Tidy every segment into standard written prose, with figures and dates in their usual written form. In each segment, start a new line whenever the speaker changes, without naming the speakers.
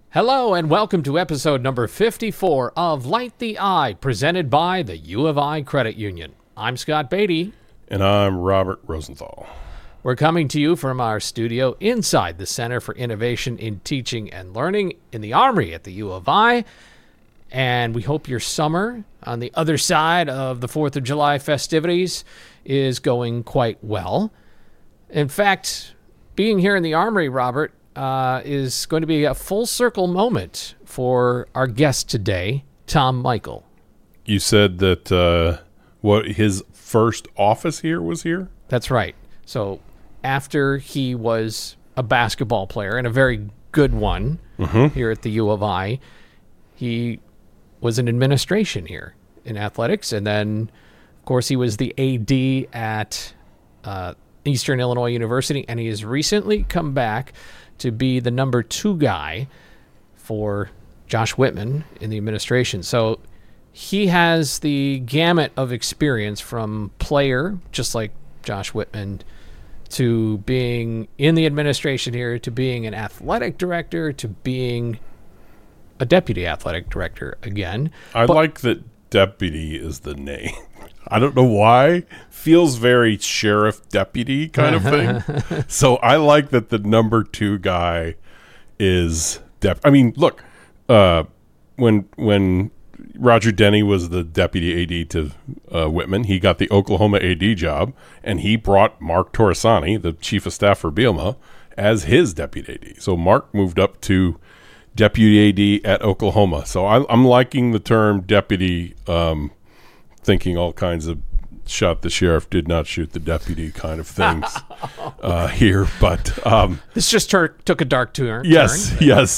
Hello and welcome to episode number 54 of Light the Eye, presented by the U of I Credit Union. I'm Scott Beatty.
And I'm Robert Rosenthal.
We're coming to you from our studio inside the Center for Innovation in Teaching and Learning in the Armory at the U of I. And we hope your summer on the other side of the 4th of July festivities is going quite well. In fact, being here in the Armory, Robert, is going to be a full circle moment for our guest today, Tom Michael.
You said that his first office here was here?
That's right. So after he was a basketball player, and a very good one here at the U of I, he was in administration here in athletics. And then, of course, he was the AD at Eastern Illinois University, and he has recently come back to be the number 2 guy for Josh Whitman in the administration. So he has the gamut of experience from player, just like Josh Whitman, to being in the administration here, to being an athletic director, to being a deputy athletic director again.
I like that deputy is the name. I don't know why. Feels very sheriff deputy kind of thing. So I like that the number 2 guy is I mean, look, when Roger Denny was the deputy AD to Whitman, he got the Oklahoma AD job, and he brought Mark Torresani, the chief of staff for Bielema, as his deputy AD. So Mark moved up to deputy AD at Oklahoma. So I'm liking the term deputy, thinking all kinds of shot the sheriff, did not shoot the deputy kind of things here. But
this just took a dark turn.
Yes.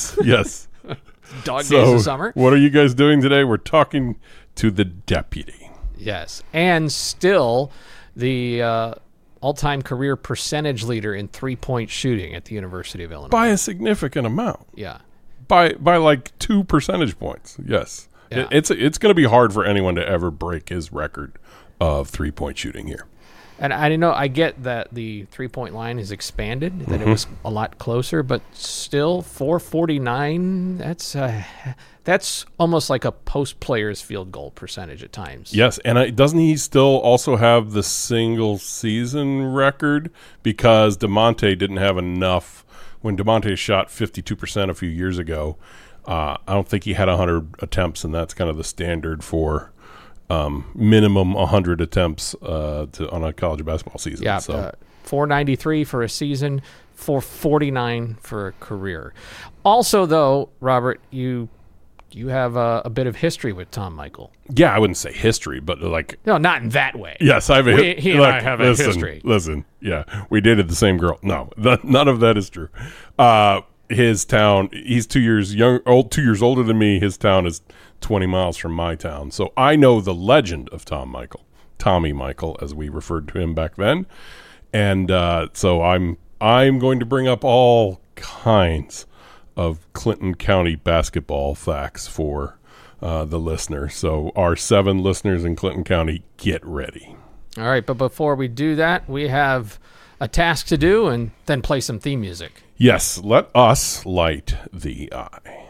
Dog days of summer.
What are you guys doing today? We're talking to the deputy.
Yes, and still the all-time career percentage leader in three-point shooting at the University of Illinois.
By a significant amount.
Yeah.
By like 2 percentage points. Yes.
Yeah.
It's going to be hard for anyone to ever break his record of three-point shooting here.
And I get that the three-point line has expanded, that it was a lot closer, but still 449, that's almost like a post-player's field goal percentage at times.
Yes, and doesn't he still also have the single-season record? Because DeMonte didn't have enough. When DeMonte shot 52% a few years ago, I don't think he had 100 attempts, and that's kind of the standard for minimum 100 attempts on a college basketball season.
Yeah,
so
493 for a season, 449 for a career. Also, though, Robert, you have a bit of history with Tom Michael.
Yeah, I wouldn't say history, but like...
No, not in that way.
Yes, I have
he and I have a history.
Listen, yeah, we dated the same girl. No, none of that is true. His town, he's 2 years 2 years older than me. His town is 20 miles from my town. So I know the legend of Tom Michael, Tommy Michael, as we referred to him back then. And so I'm going to bring up all kinds of Clinton County basketball facts for the listener. So our 7 listeners in Clinton County, get ready.
All right, but before we do that, we have a task to do and then play some theme music.
Yes, let us light the eye.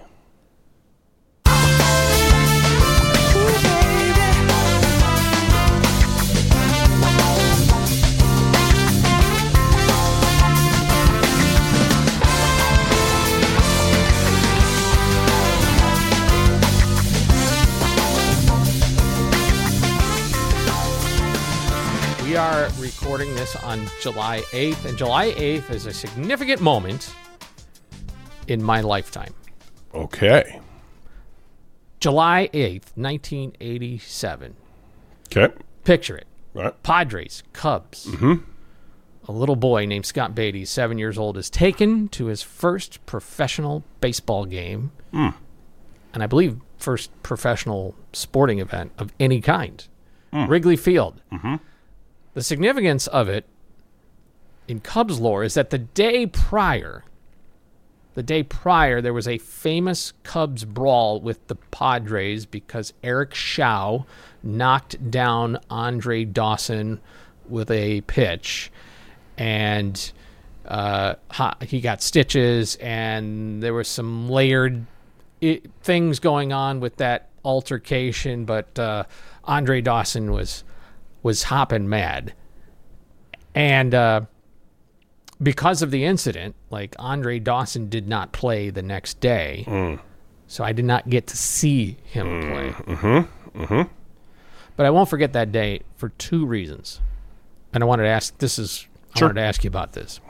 We are recording this on July 8th, and July 8th is a significant moment in my lifetime.
Okay.
July 8th, 1987.
Okay.
Picture it.
All right.
Padres, Cubs. A little boy named Scott Beatty, 7 years old, is taken to his first professional baseball game, and I believe first professional sporting event of any kind. Wrigley Field. The significance of it in Cubs lore is that the day prior, there was a famous Cubs brawl with the Padres because Eric Shaw knocked down Andre Dawson with a pitch. And He got stitches, and there was some layered things going on with that altercation. But Andre Dawson was hopping mad, and because of the incident, like Andre Dawson did not play the next day, so I did not get to see him play. But I won't forget that day for two reasons, and I wanted to ask. I wanted to ask you about this.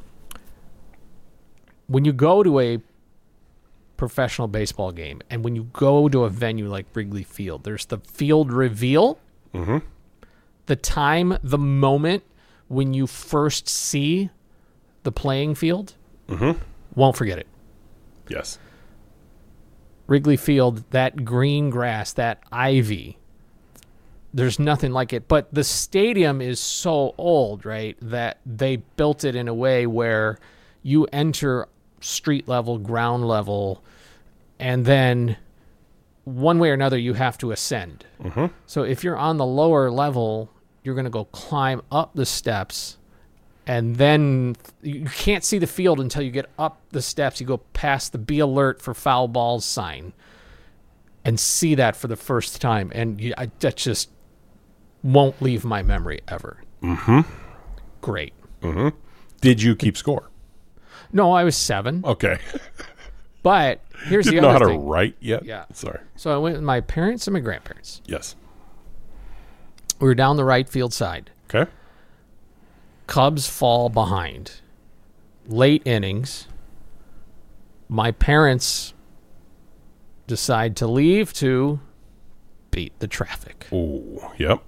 When you go to a professional baseball game, and when you go to a venue like Wrigley Field, there's the field reveal. The time, the moment when you first see the playing field, won't forget it.
Yes.
Wrigley Field, that green grass, that ivy, there's nothing like it. But the stadium is so old, right, that they built it in a way where you enter street level, ground level, and then one way or another you have to ascend. So if you're on the lower level, you're going to go climb up the steps, and then you can't see the field until you get up the steps. You go past the "Be Alert for Foul Balls" sign and see that for the first time, and that just won't leave my memory ever. Great.
Did you keep score?
No, I was 7.
Okay.
But here's
Didn't
the
know
other
how
thing.
to write yet?
Yeah.
Sorry.
So I went with my parents and my grandparents.
Yes.
We were down the right field side.
Okay.
Cubs fall behind. Late innings. My parents decide to leave to beat the traffic.
Oh, yep.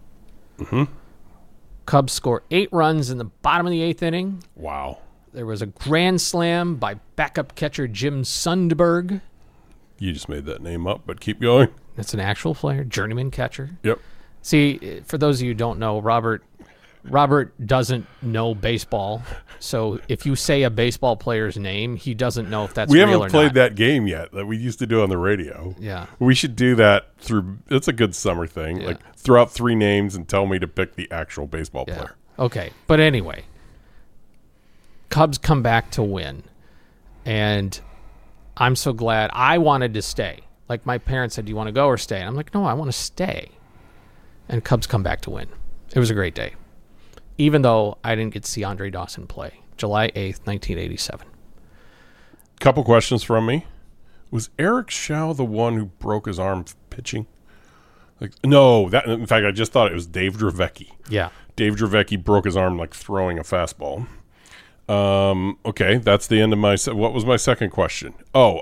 Cubs score 8 runs in the bottom of the 8th inning.
Wow.
There was a grand slam by backup catcher Jim Sundberg.
You just made that name up, but keep going.
That's an actual player, journeyman catcher.
Yep.
See, for those of you who don't know, Robert doesn't know baseball. So if you say a baseball player's name, he doesn't know if that's
We
real or
haven't played
not.
that game yet that we used to do on the radio.
Yeah.
We should do that through. It's a good summer thing.
Yeah.
Like throw out 3 names and tell me to pick the actual baseball
Yeah.
player.
Okay. But anyway, Cubs come back to win. And I'm so glad. I wanted to stay. Like my parents said, do you want to go or stay? And I'm like, no, I want to stay. And Cubs come back to win. It was a great day. Even though I didn't get to see Andre Dawson play. July 8th, 1987.
Couple questions from me. Was Eric Shaw the one who broke his arm pitching? Like, no, that in fact I just thought it was Dave Dravecki.
Yeah.
Dave Dravecki broke his arm like throwing a fastball. Okay, that's the end of my. What was my second question?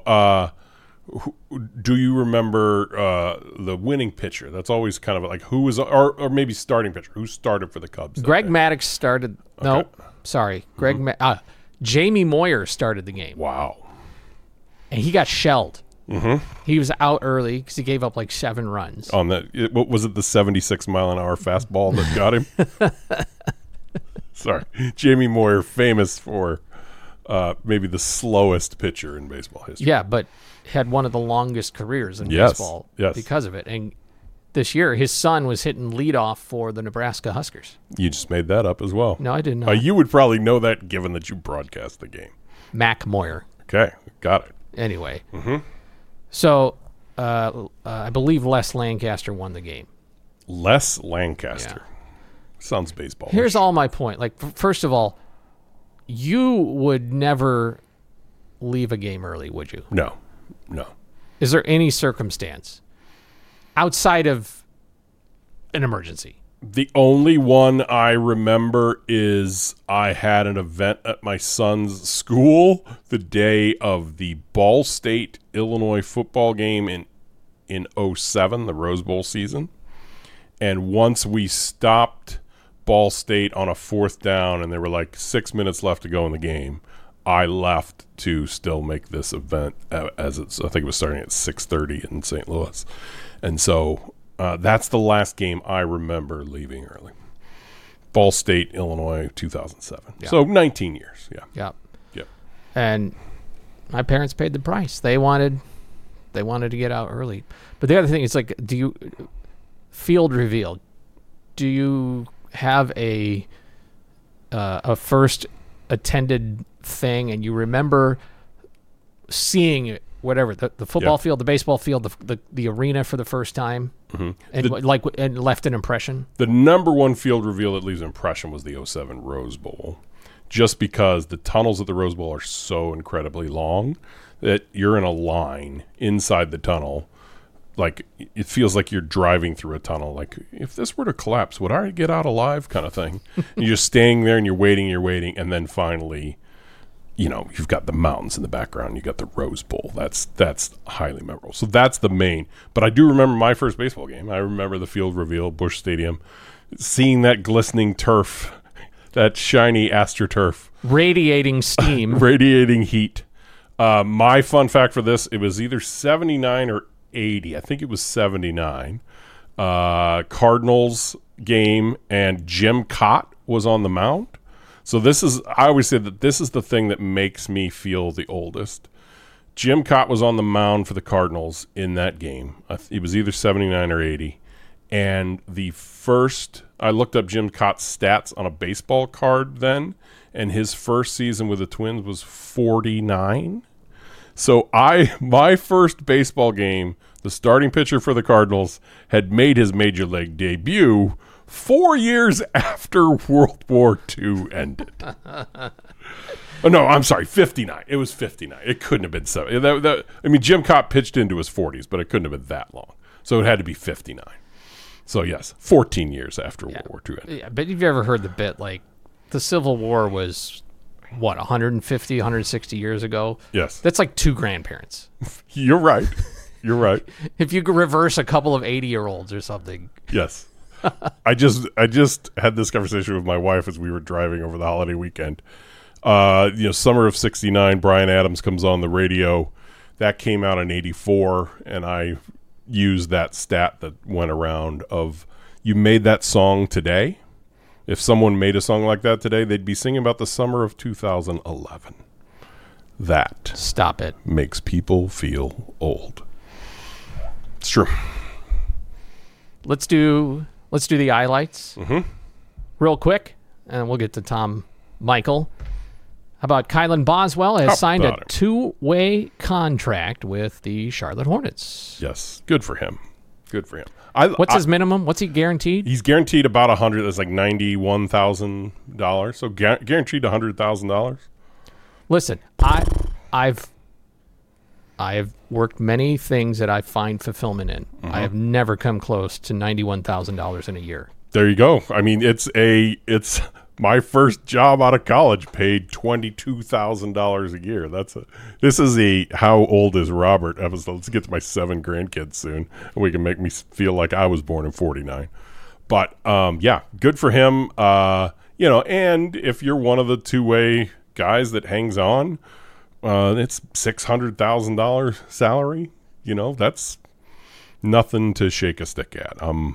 Do you remember the winning pitcher? That's always kind of like who was, or maybe starting pitcher. Who started for the Cubs? that
Greg
day?
Maddux started. No, sorry. Jamie Moyer started the game.
Wow.
And he got shelled. He was out early because he gave up like 7 runs.
On that, what was it? The 76-mile-an-hour fastball that got him. Sorry, Jamie Moyer, famous for maybe the slowest pitcher in baseball history.
Yeah, but had one of the longest careers in
Yes,
baseball
yes.
because of it. And this year, his son was hitting leadoff for the Nebraska Huskers.
You just made that up as well.
No, I didn't know.
You would probably know that given that you broadcast the game.
Mac Moyer.
Okay, got it.
Anyway. So I believe Les Lancaster won the game.
Les Lancaster. Sounds baseball.
Here's all my point. Like, first of all, you would never leave a game early, would you?
No.
Is there any circumstance outside of an emergency?
The only one I remember is I had an event at my son's school the day of the Ball State Illinois football game in 07, the Rose Bowl season. And once we stopped Ball State on a 4th down and there were like 6 minutes left to go in the game, I left to still make this event as it's, I think it was starting at 6:30 in St. Louis. And so that's the last game I remember leaving early. Ball State, Illinois, 2007.
Yeah.
So 19 years. Yeah.
Yep. And my parents paid the price. They wanted to get out early. But the other thing is, like, do you field reveal? Do you have a first attended thing, and you remember seeing it, whatever, the football field, the baseball field, the arena for the first time, and left an impression?
The number one field reveal that leaves an impression was the 07 Rose Bowl, just because the tunnels at the Rose Bowl are so incredibly long that you're in a line inside the tunnel. Like, it feels like you're driving through a tunnel. Like, if this were to collapse, would I get out alive, kind of thing? You're just staying there and you're waiting, and then finally, you've got the mountains in the background. You got the Rose Bowl. That's highly memorable. So that's the main. But I do remember my first baseball game. I remember the field reveal, Busch Stadium, seeing that glistening turf, that shiny AstroTurf.
Radiating steam.
Radiating heat. My fun fact for this, it was either 79 or 80. I think it was 79. Cardinals game, and Jim Cott was on the mound. So I always say that this is the thing that makes me feel the oldest. Jim Cott was on the mound for the Cardinals in that game. It was either 79 or 80. And I looked up Jim Cott's stats on a baseball card then, and his first season with the Twins was 49. So my first baseball game, the starting pitcher for the Cardinals had made his major league debut 4 years after World War II ended. Oh, no, I'm sorry, 59. It was 59. It couldn't have been 7. Jim Cott pitched into his 40s, but it couldn't have been that long. So it had to be 59. So, yes, 14 years after World War II ended.
Yeah, but have you ever heard the bit, like, the Civil War was, 150, 160 years ago?
Yes.
That's like 2 grandparents.
You're right. You're right.
If you could reverse a couple of 80-year-olds or something.
Yes. I just had this conversation with my wife as we were driving over the holiday weekend. Summer of '69, Bryan Adams comes on the radio. That came out in '84, and I used that stat that went around of, you made that song today. If someone made a song like that today, they'd be singing about the summer of 2011. That
Stop it.
Makes people feel old. It's true.
Let's do the highlights real quick, and we'll get to Tom Michael. How about Kylan Boswell has signed a 2-way contract with the Charlotte Hornets?
Yes, good for him. Good for him.
What's his minimum? What's he guaranteed?
He's guaranteed about $100. That's like $91,000. So guaranteed $100,000.
Listen, I've worked many things that I find fulfillment in. I have never come close to $91,000 in a year.
There you go. I mean, it's my first job out of college paid $22,000 a year. This is a how old is Robert episode. Let's get to my 7 grandkids soon, and we can make me feel like I was born in '49. But yeah, good for him. And if you're one of the 2-way guys that hangs on, it's $600,000 salary. That's nothing to shake a stick at. I'm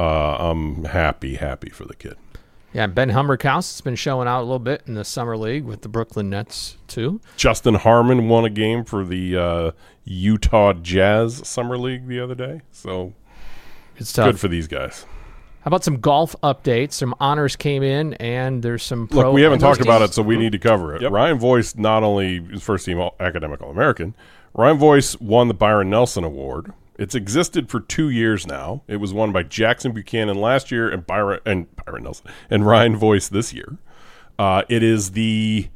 happy for the kid.
Yeah, Ben Humberkaus has been showing out a little bit in the summer league with the Brooklyn Nets too.
Justin Harmon won a game for the Utah Jazz summer league the other day. So
it's tough.
Good for these guys.
How about some golf updates? Some honors came in, and there's some pro.
Look, we haven't talked about it, so we need to cover it.
Yep.
Ryan Voice, not only is first team academic All-American, Ryan Voice won the Byron Nelson Award. It's existed for 2 years now. It was won by Jackson Buchanan last year and Byron Nelson and Ryan Voice this year. It is the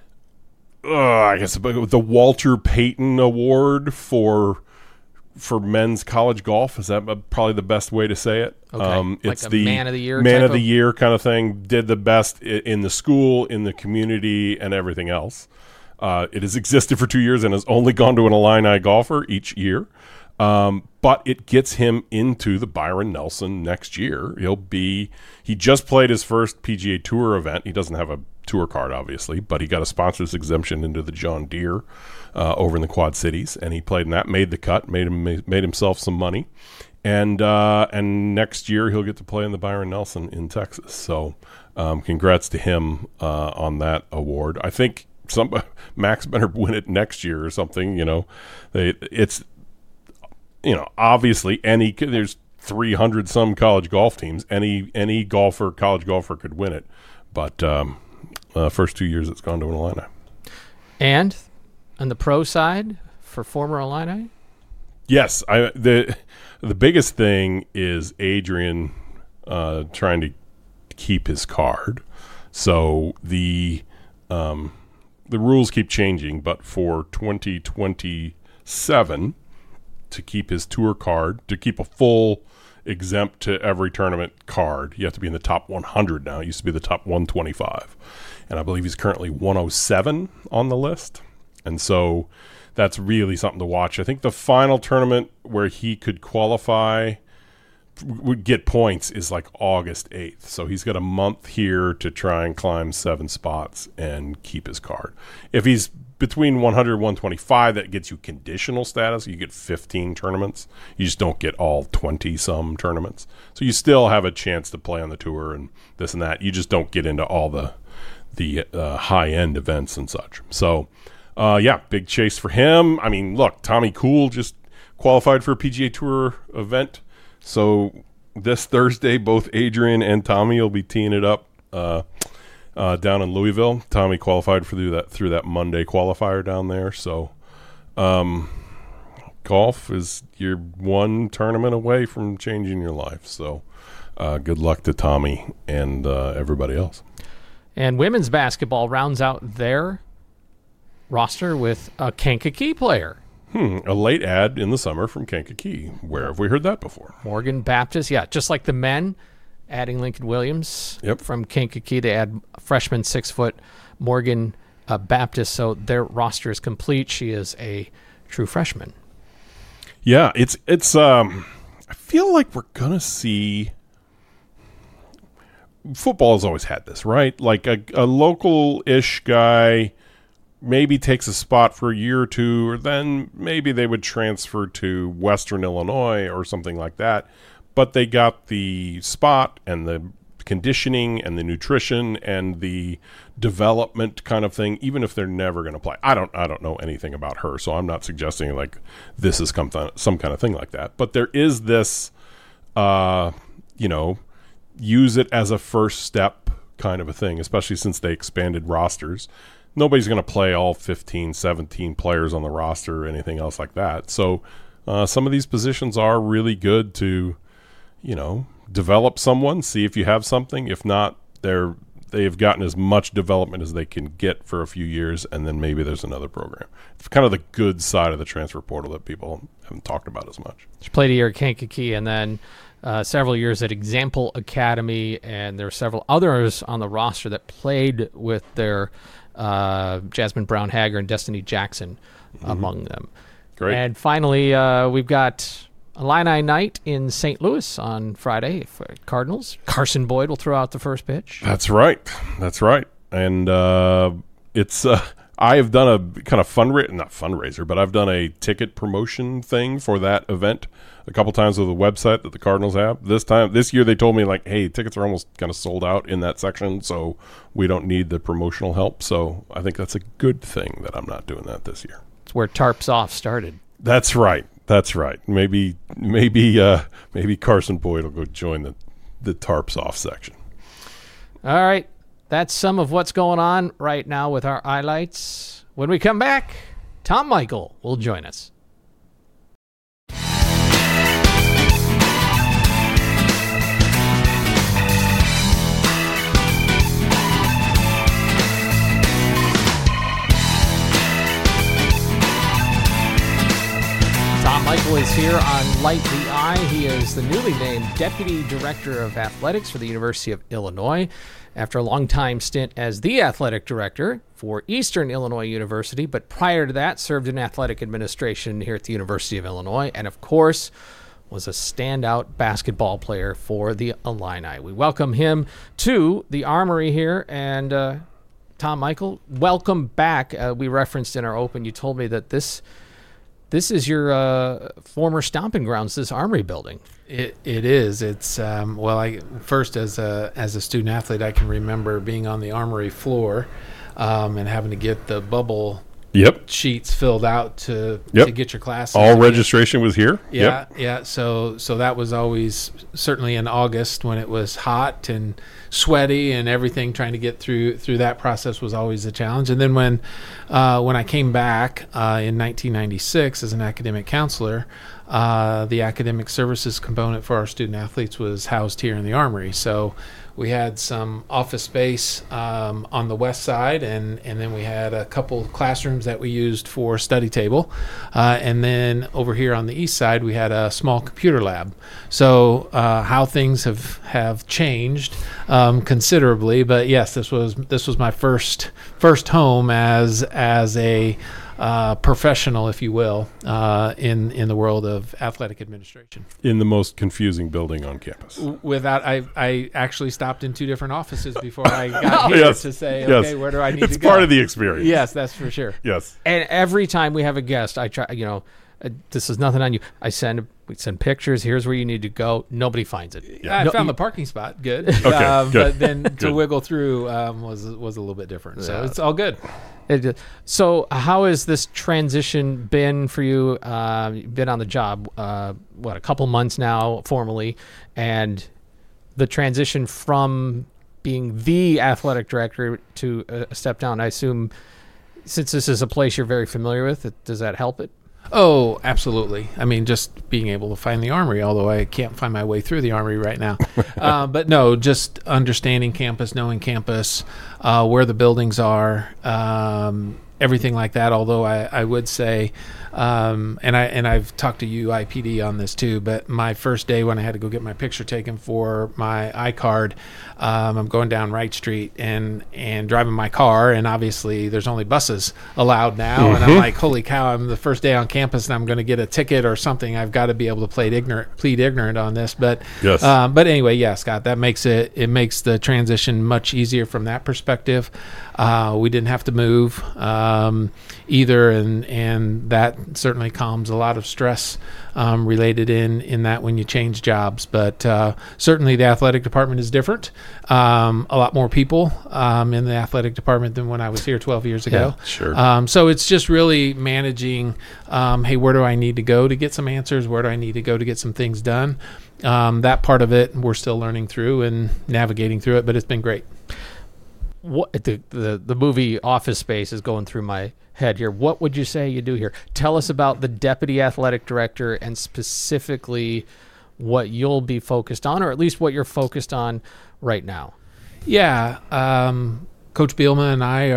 Walter Payton Award for men's college golf. Is that probably the best way to say it?
Okay.
It's
like
the
man of the year,
year kind of thing. Did the best in the school, in the community, and everything else. It has existed for 2 years and has only gone to an Illini golfer each year. But it gets him into the Byron Nelson next year. He just played his first PGA Tour event. He doesn't have a tour card, obviously, but he got a sponsor's exemption into the John Deere over in the Quad Cities, and he played in that, made the cut, made himself some money, and next year he'll get to play in the Byron Nelson in Texas. So congrats to him on that award. I think Max better win it next year or something. Obviously there's 300 some college golf teams. Any college golfer could win it, but first 2 years it's gone to an Illini.
And on the pro side for former Illini?
Yes, the biggest thing is Adrian trying to keep his card. So the rules keep changing, but for 2027, to keep his tour card, to keep a full exempt to every tournament card, you have to be in the top 100 now. It used to be the top 125. And I believe he's currently 107 on the list. And so that's really something to watch. I think the final tournament where he could qualify, would get points, is like August 8th. So he's got a month here to try and climb 7 spots and keep his card. If he's between 100 and 125, that gets you conditional status. You get 15 tournaments. You just don't get all 20-some tournaments. So you still have a chance to play on the tour and this and that. You just don't get into all the high-end events and such. So, big chase for him. I mean, look, Tommy Kuhl just qualified for a PGA Tour event. So this Thursday, both Adrian and Tommy will be teeing it up down in Louisville. Tommy qualified through that Monday qualifier down there. So golf is your one tournament away from changing your life. So good luck to Tommy and everybody else.
And women's basketball rounds out their roster with a Kankakee player.
A late ad in the summer from Kankakee. Where have we heard that before?
Morgan Baptist, yeah, just like the men, adding Lincoln Williams from Kankakee. They add freshman 6-foot Morgan Baptist, so their roster is complete. She is a true freshman.
Yeah, it's. I feel like we're gonna see. Football has always had this, right? Like a local-ish guy maybe takes a spot for a year or two, or then maybe they would transfer to Western Illinois or something like that. But they got the spot and the conditioning and the nutrition and the development kind of thing, even if they're never going to play. I don't know anything about her, so I'm not suggesting like this is some kind of thing like that. But there is this, use it as a first step kind of a thing, especially since they expanded rosters. Nobody's going to play all 15, 17 players on the roster or anything else like that. So some of these positions are really good to, develop someone, see if you have something. If not, they've gotten as much development as they can get for a few years, and then maybe there's another program. It's kind of the good side of the transfer portal that people haven't talked about as much.
She played a year at Kankakee and then several years at Example Academy, and there were several others on the roster that played with their Jasmine Brown Hager and Destiny Jackson among them.
Great.
And finally, we've got Illini night in St. Louis on Friday for Cardinals. Carson Boyd will throw out the first pitch.
That's right. And it's I have done a kind of not fundraiser, but I've done a ticket promotion thing for that event a couple times with the website that the Cardinals have. This year they told me, like, hey, tickets are almost kind of sold out in that section, so we don't need the promotional help. So I think that's a good thing that I'm not doing that this year.
It's where Tarps Off started.
That's right. Maybe Carson Boyd will go join the Tarps Off section.
All right. That's some of what's going on right now with our highlights. When we come back, Tom Michael will join us. Tom Michael is here on Light the Eye. He is the newly named Deputy Director of Athletics for the University of Illinois after a long-time stint as the athletic director for Eastern Illinois University, but prior to that served in athletic administration here at the University of Illinois, and of course was a standout basketball player for the Illini. We welcome him to the Armory here, and Tom Michael, welcome back. We referenced in our open, you told me that this is your former stomping grounds, this Armory building.
It is. It's first as a student athlete, I can remember being on the Armory floor and having to get the bubble
Yep.
sheets filled out to get your classes.
All registration was here.
Yeah, yeah. So that was always, certainly in August when it was hot and sweaty and everything, trying to get through that process was always a challenge. And then when I came back in 1996 as an academic counselor, the academic services component for our student athletes was housed here in the Armory. So we had some office space on the west side, and then we had a couple classrooms that we used for study table. And then over here on the east side, we had a small computer lab. So how things have changed considerably. But yes, this was my first home as a professional, if you will, in the world of athletic administration.
In the most confusing building on campus.
I actually stopped in 2 different offices before I got here to say, okay, where do I need to go?
It's part of the experience.
Yes, that's for sure.
Yes.
And every time we have a guest, I try, this is nothing on you. We send pictures. Here's where you need to go. Nobody finds it.
Yeah, I found the parking spot. Good.
Okay, good.
But then to wiggle through was a little bit different. So it's all good.
So how has this transition been for you? You've been on the job, a couple months now formally, and the transition from being the athletic director to a step down, I assume, since this is a place you're very familiar with, does that help it?
Oh, absolutely. I mean, just being able to find the Armory, although I can't find my way through the Armory right now. But no, just understanding campus, knowing campus, where the buildings are, everything like that. Although I would say, and I've talked to UIPD on this too, but my first day when I had to go get my picture taken for my iCard, I'm going down Wright Street and driving my car, and obviously there's only buses allowed now, and I'm like, holy cow, I'm the first day on campus and I'm going to get a ticket or something. I've got to be able to plead ignorant on this. But
yes.
But anyway, yeah, Scott, that makes the transition much easier from that perspective. We didn't have to move either, and that certainly calms a lot of stress related in that when you change jobs. But certainly the athletic department is different. A lot more people in the athletic department than when I was here 12 years ago.
Yeah, sure.
So it's just really managing, hey, where do I need to go to get some answers? Where do I need to go to get some things done? That part of it we're still learning through and navigating through it, but it's been great.
What the movie Office Space is going through my head here. What would you say you do here? Tell us about the deputy athletic director and specifically what you'll be focused on, or at least what you're focused on right now.
Yeah, Coach Bielema and I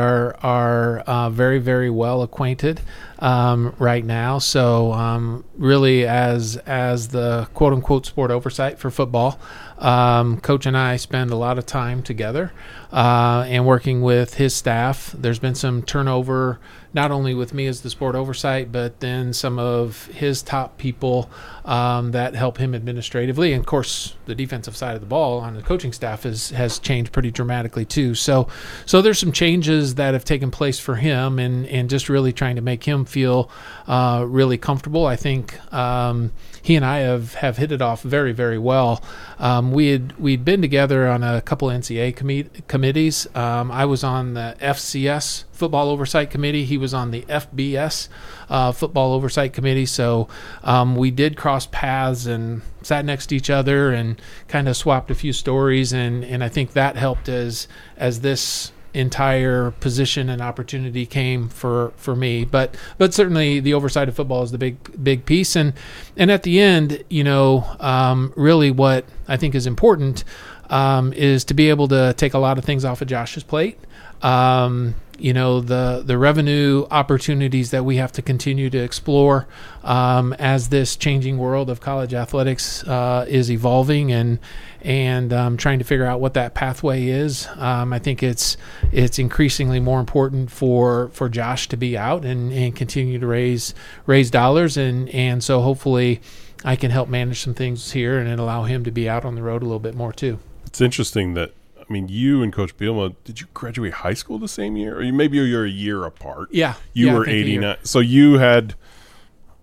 are very, very well acquainted right now. So really, as the quote unquote sport oversight for football, Coach and I spend a lot of time together and working with his staff. There's been some turnover, not only with me as the sport oversight, but then some of his top people that help him administratively. And of course, the defensive side of the ball on the coaching staff has changed pretty dramatically too. So there's some changes that have taken place for him, and just really trying to make him feel really comfortable. I think he and I have hit it off very, very well. We'd been together on a couple NCAA committees. I was on the FCS Football Oversight Committee. He was on the FBS Football Oversight Committee. So we did cross paths and sat next to each other and kind of swapped a few stories. And I think that helped as this entire position and opportunity came for me. But certainly the oversight of football is the big piece. And at the end, really what I think is important is to be able to take a lot of things off of Josh's plate. The revenue opportunities that we have to continue to explore as this changing world of college athletics is evolving and trying to figure out what that pathway is. I think it's increasingly more important for Josh to be out and continue to raise dollars, and so hopefully I can help manage some things here and allow him to be out on the road a little bit more too.
It's interesting that, you and Coach Bielema, did you graduate high school the same year? Or maybe you're a year apart.
Yeah.
You were 89. So you had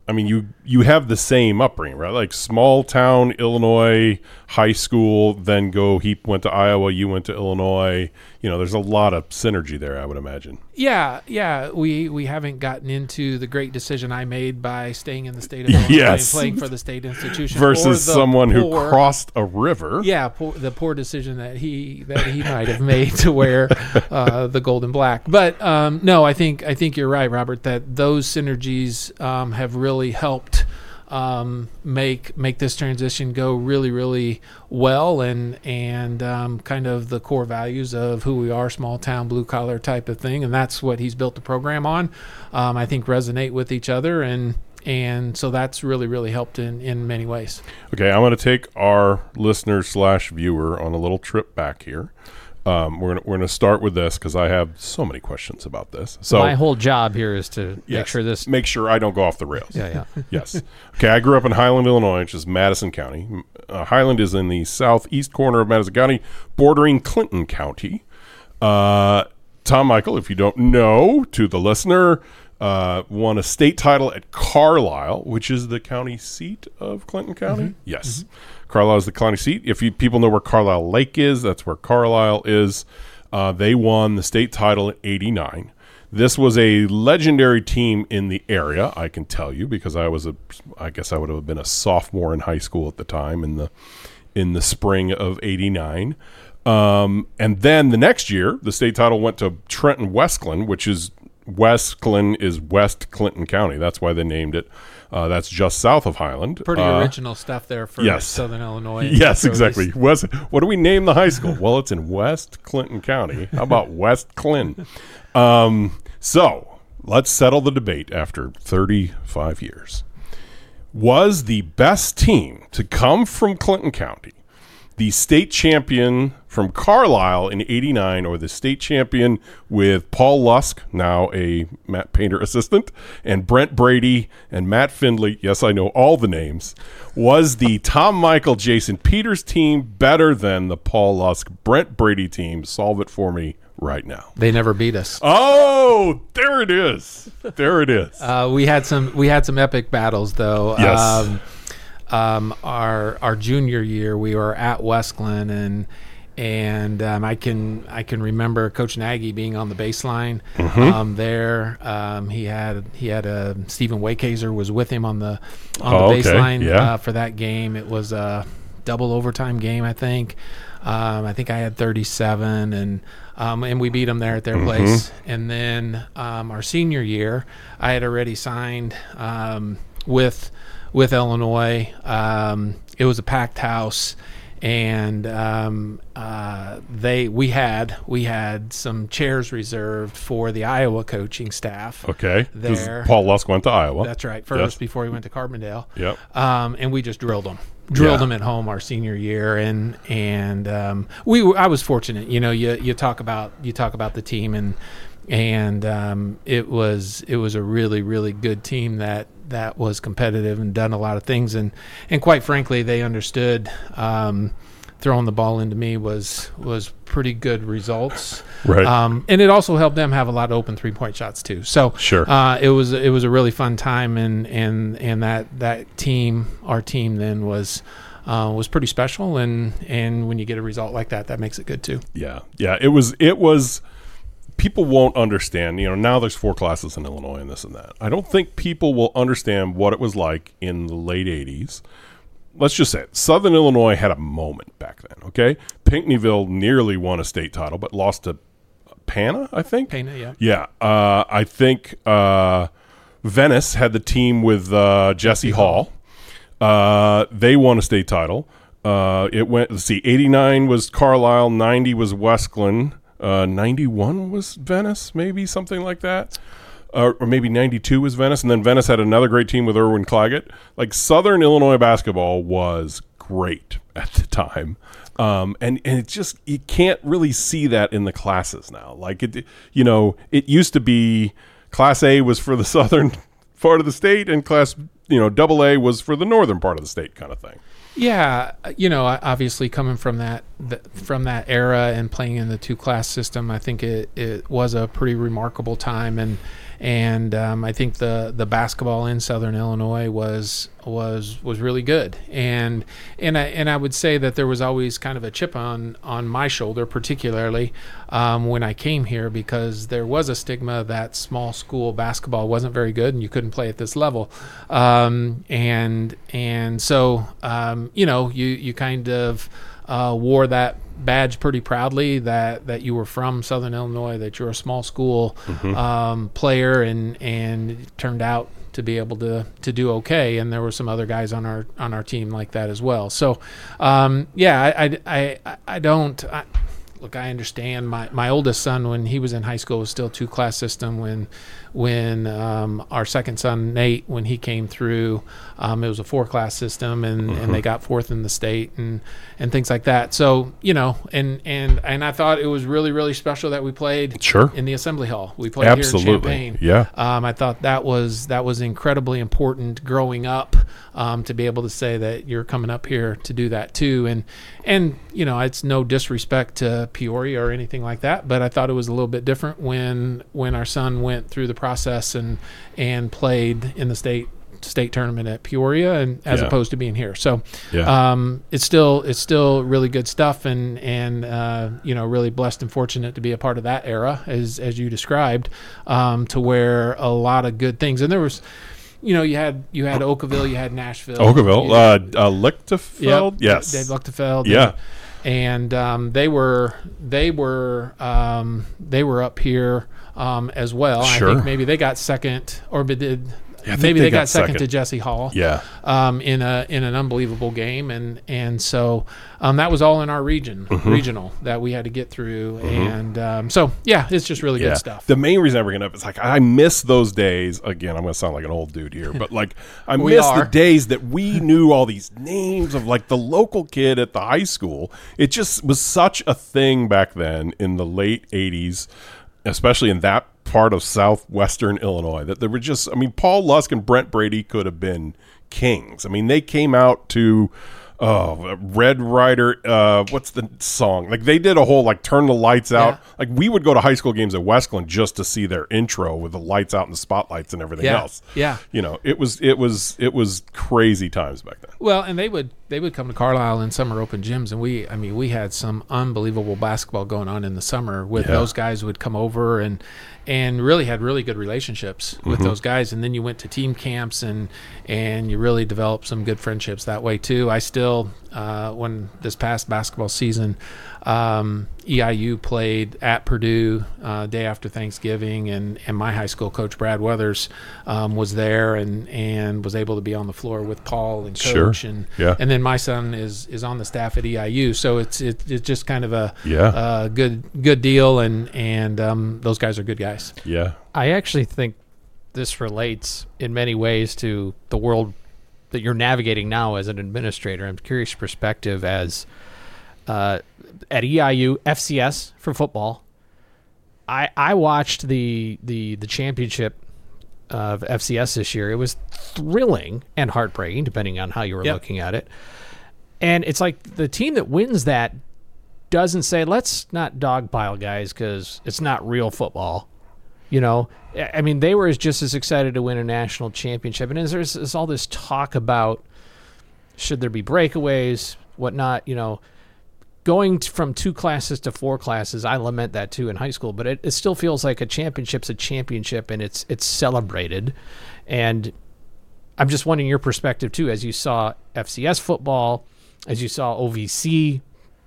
I mean, you have the same upbringing, right? Like small town Illinois high school, then he went to Iowa, you went to Illinois. You know, there's a lot of synergy there, I would imagine.
Yeah. We haven't gotten into the great decision I made by staying in the state of Illinois and playing for the state institution
versus someone who crossed a river.
Yeah, the poor decision that he might have made to wear the gold and black. But no, I think you're right, Robert, that those synergies have really helped make this transition go really, really well, and kind of the core values of who we are, small town, blue collar type of thing, and that's what he's built the program on. I think resonate with each other, and so that's really, really helped in many ways. Okay,
I'm going to take our listener/viewer on a little trip back here. We're gonna start with this because I have so many questions about this. So
my whole job here is to make sure
I don't go off the rails.
Yeah.
Yes. Okay. I grew up in Highland, Illinois, which is Madison County. Highland is in the southeast corner of Madison County, bordering Clinton County. Tom Michael, if you don't know, to the listener, won a state title at Carlisle, which is the county seat of Clinton County. Mm-hmm. Yes. Mm-hmm. Carlisle is the county seat. If people know where Carlisle Lake is, that's where Carlisle is. They won the state title in '89. This was a legendary team in the area, I can tell you, because I guess I would have been a sophomore in high school at the time in the spring of '89. And then the next year, the state title went to Trenton Westclin, which is West Clinton County. That's why they named it. That's just south of Highland.
Pretty original stuff there for Southern Illinois.
Yes, exactly. What do we name the high school? Well, it's in West Clinton County. How about West Clinton? So let's settle the debate after 35 years. Was the best team to come from Clinton County the state champion from Carlisle in '89, or the state champion with Paul Lusk, now a Matt Painter assistant, and Brent Brady and Matt Findley? Yes, I know all the names. Was the Tom Michael, Jason Peters team better than the Paul Lusk, Brent Brady team? Solve it for me right now.
They never beat us.
Oh, there it is. There it is.
We had some epic battles though.
Yes.
Our junior year, we were at Westclin, and I can remember Coach Nagy being on the baseline there. He had Stephen Waykazer was with him on the baseline for that game. It was a double overtime game, I think. I think I had 37, and we beat them there at their place. And then our senior year, I had already signed with Illinois. It was a packed house, and we had some chairs reserved for the Iowa coaching staff.
Okay,
there.
Paul Lusk went to Iowa.
That's right, first before he went to Carbondale.
Yep.
And we just drilled them at home our senior year, and I was fortunate. You know, you talk about the team, and it was a really, really good team that was competitive and done a lot of things, and quite frankly, they understood throwing the ball into me was pretty good results.
Right.
And it also helped them have a lot of open 3-point shots too. So
sure.
It was a really fun time, and that team, our team then was pretty special, and when you get a result like that makes it good too.
Yeah. It was. People won't understand, now there's 4 classes in Illinois and this and that. I don't think people will understand what it was like in the late 80s. Let's just say it. Southern Illinois had a moment back then, okay? Pinckneyville nearly won a state title, but lost to Pana, I think?
Pana, yeah.
Yeah. I think Venice had the team with Jesse Hall. They won a state title. It went, 89 was Carlisle, 90 was Westclin. 91 was Venice, maybe something like that, or maybe 92 was Venice, and then Venice had another great team with Erwin Claggett. Like, Southern Illinois basketball was great at the time, and it just, you can't really see that in the classes now. Like, it used to be Class A was for the southern part of the state, and Class Double A was for the northern part of the state, kind of thing.
Yeah, obviously coming from that era and playing in the 2-class system, I think it was a pretty remarkable time, I think the basketball in Southern Illinois was really good, and I would say that there was always kind of a chip on my shoulder, particularly when I came here, because there was a stigma that small school basketball wasn't very good and you couldn't play at this level, and so you kind of wore that badge pretty proudly, that you were from Southern Illinois, that you're a small school player, and it turned out to be able to do okay. And there were some other guys on our team like that as well. So look, I understand. My oldest son, when he was in high school, was still 2-class system. When our second son, Nate, when he came through, it was a 4-class system, and they got 4th in the state and things like that. So, and I thought it was really, really special that we played in the Assembly Hall. We played here in Champaign.
Yeah.
I thought that was incredibly important growing up, to be able to say that you're coming up here to do that too. And it's no disrespect to Peoria or anything like that, but I thought it was a little bit different when our son went through the process and played in the state tournament at Peoria, and as opposed to being here. So it's still really good stuff, and really blessed and fortunate to be a part of that era, as you described, to where a lot of good things. And there was, you had Oakville, you had Nashville,
Lichtenfeld, yes,
Dave Lichtenfeld,
yeah.
And they were up here as well.
Sure.
I think maybe they got second, or did.
Yeah,
maybe they got second to Jesse Hall.
Yeah.
In an unbelievable game, and so that was all in our regional that we had to get through, and it's just really good stuff.
The main reason I bring it up is I miss those days. Again, I'm going to sound like an old dude here, but I miss the days that we knew all these names of the local kid at the high school. It just was such a thing back then in the late 80s, especially in that part of southwestern Illinois, that there were just, Paul Lusk and Brent Brady could have been kings. They came out to Red Rider, what's the song? They did a whole Turn the Lights Out. Yeah. We would go to high school games at Westland just to see their intro with the lights out and the spotlights and everything else.
Yeah.
It was crazy times back then.
Well, and they would come to Carlisle in summer open gyms, and we had some unbelievable basketball going on in the summer with those guys who would come over and really had really good relationships with those guys. And then you went to team camps and you really developed some good friendships that way too. I still, when this past basketball season, EIU played at Purdue day after Thanksgiving, and my high school coach Brad Weathers was there and was able to be on the floor with Paul and coach, and then my son is on the staff at EIU, so it's just kind of a good deal, and those guys are good guys.
Yeah,
I actually think this relates in many ways to the world that you're navigating now as an administrator. I'm curious your perspective as at EIU FCS for football. I watched the championship of FCS this year. It was thrilling and heartbreaking, depending on how you were looking at it. And it's like the team that wins that doesn't say, let's not dogpile guys because it's not real football. They were just as excited to win a national championship. And there's all this talk about should there be breakaways, whatnot, Going from 2 classes to 4 classes, I lament that too in high school, but it still feels like a championship's a championship, and it's celebrated. And I'm just wondering your perspective too, as you saw FCS football, as you saw OVC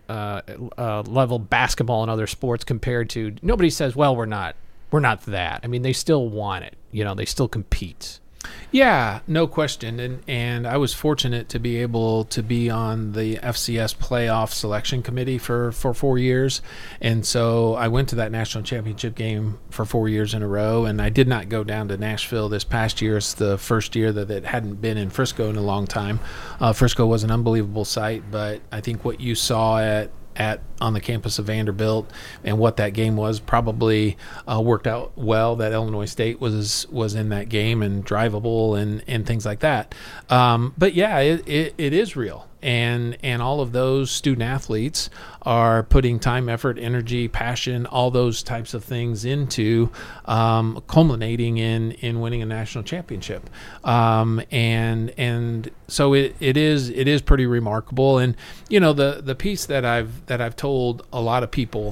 level basketball and other sports compared to, nobody says, well, we're not that. They still want it. They still compete.
Yeah, no question. And I was fortunate to be able to be on the FCS playoff selection committee for 4 years. And so I went to that national championship game for 4 years in a row. And I did not go down to Nashville this past year. It's the first year that it hadn't been in Frisco in a long time. Frisco was an unbelievable sight, but I think what you saw at on the campus of Vanderbilt, and what that game was probably worked out well that Illinois State was in that game and drivable and things like that. But yeah, it is real. And all of those student athletes are putting time, effort, energy, passion, all those types of things into culminating in winning a national championship. And so it is pretty remarkable. And the piece that I've told a lot of people,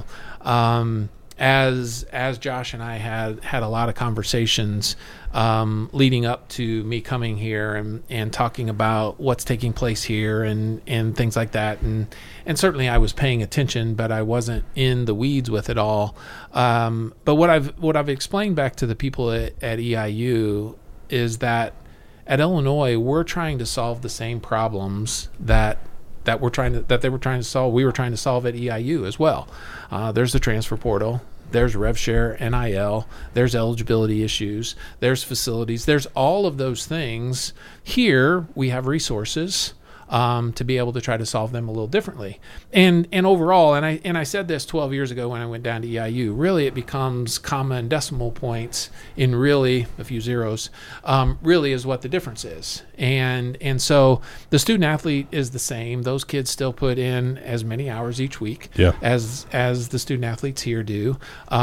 as Josh and I had a lot of conversations leading up to me coming here and talking about what's taking place here and things like that, and certainly I was paying attention, but I wasn't in the weeds with it all. But what I've explained back to the people at EIU is that at Illinois we're trying to solve the same problems that they were trying to solve. We were trying to solve at EIU as well. There's the transfer portal. There's rev share, NIL. There's eligibility issues. There's facilities. There's all of those things. Here we have resources to be able to try to solve them a little differently. And overall, and I said this 12 years ago when I went down to EIU, really it becomes comma and decimal points in really a few zeros, really is what the difference is. And so the student athlete is the same. Those kids still put in as many hours each week as the student athletes here do,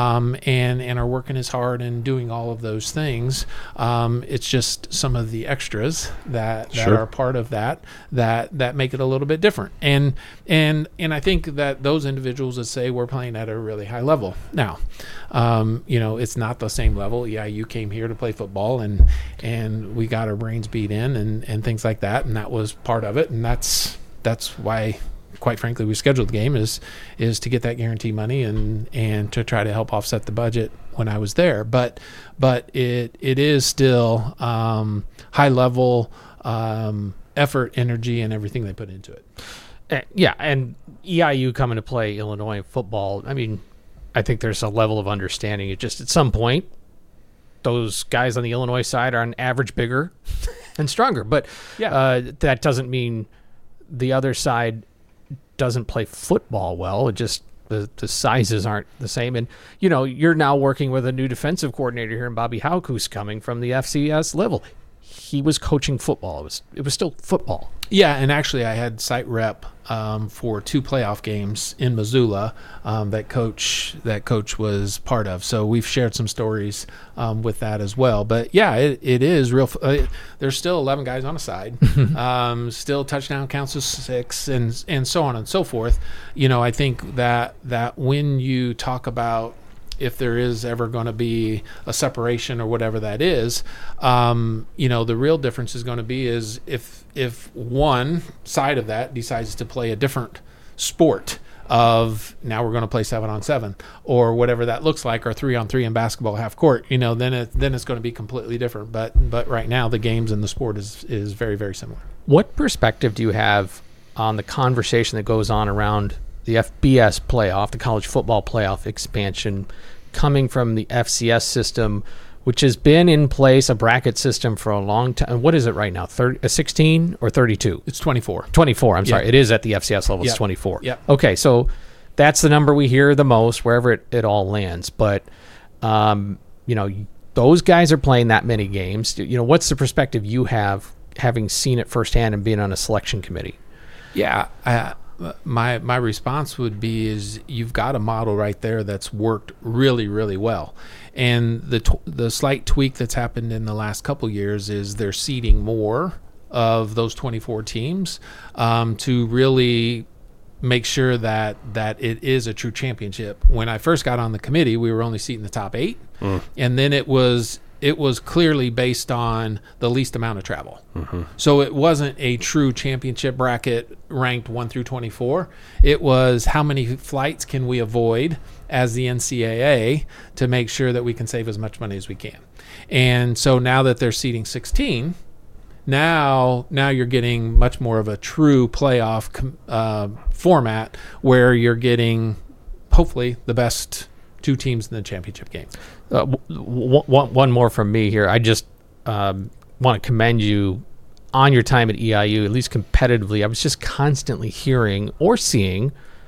and are working as hard and doing all of those things. It's just some of the extras that are part of that make it a little bit different. And I think that those individuals that say we're playing at a really high level. Now, it's not the same level. EIU came here to play football and we got our brains beat in and things like that, and that was part of it, and that's why, quite frankly, we scheduled the game is to get that guarantee money and to try to help offset the budget when I was there. But it is still high level effort, energy, and everything they put into it.
Yeah, and EIU coming to play Illinois football, I mean, I think there's a level of understanding. It just at some point, those guys on the Illinois side are on average bigger and stronger. But that doesn't mean the other side doesn't play football well. It just the sizes aren't the same. And, you're now working with a new defensive coordinator here in Bobby Houck, who's coming from the FCS level. He was coaching football. It was still football.
Yeah, and actually I had site rep for 2 playoff games in Missoula that coach was part of. So we've shared some stories with that as well. But yeah, it is real. There's still 11 guys on a side. Still touchdown counts as 6 and so on and so forth. I think that when you talk about if there is ever going to be a separation or whatever that is, the real difference is going to be is if one side of that decides to play a different sport of now we're going to play 7-on-7 or whatever that looks like, or 3-on-3 in basketball half court, then it's going to be completely different. But right now the games and the sport is very, very similar.
What perspective do you have on the conversation that goes on around the FBS playoff, the college football playoff expansion, coming from the FCS system, which has been in place, a bracket system for a long time? What is it right now, 16 or 32?
It's 24.
24, I'm sorry. It is at the FCS level, it's 24.
Yeah.
Okay, so that's the number we hear the most, wherever it all lands. But, those guys are playing that many games. What's the perspective you have, having seen it firsthand and being on a selection committee?
Yeah, my response would be is you've got a model right there that's worked really, really well. And the slight tweak that's happened in the last couple years is they're seeding more of those 24 teams to really make sure that it is a true championship. When I first got on the committee, we were only seating the top 8, and then it was clearly based on the least amount of travel. So it wasn't a true championship bracket ranked 1 through 24. It was how many flights can we avoid as the NCAA to make sure that we can save as much money as we can. And so now that they're seating 16, now you're getting much more of a true playoff format where you're getting hopefully the best 2 teams in the championship game.
One more from me here. I just want to commend you on your time at EIU, at least competitively. I was just constantly hearing or seeing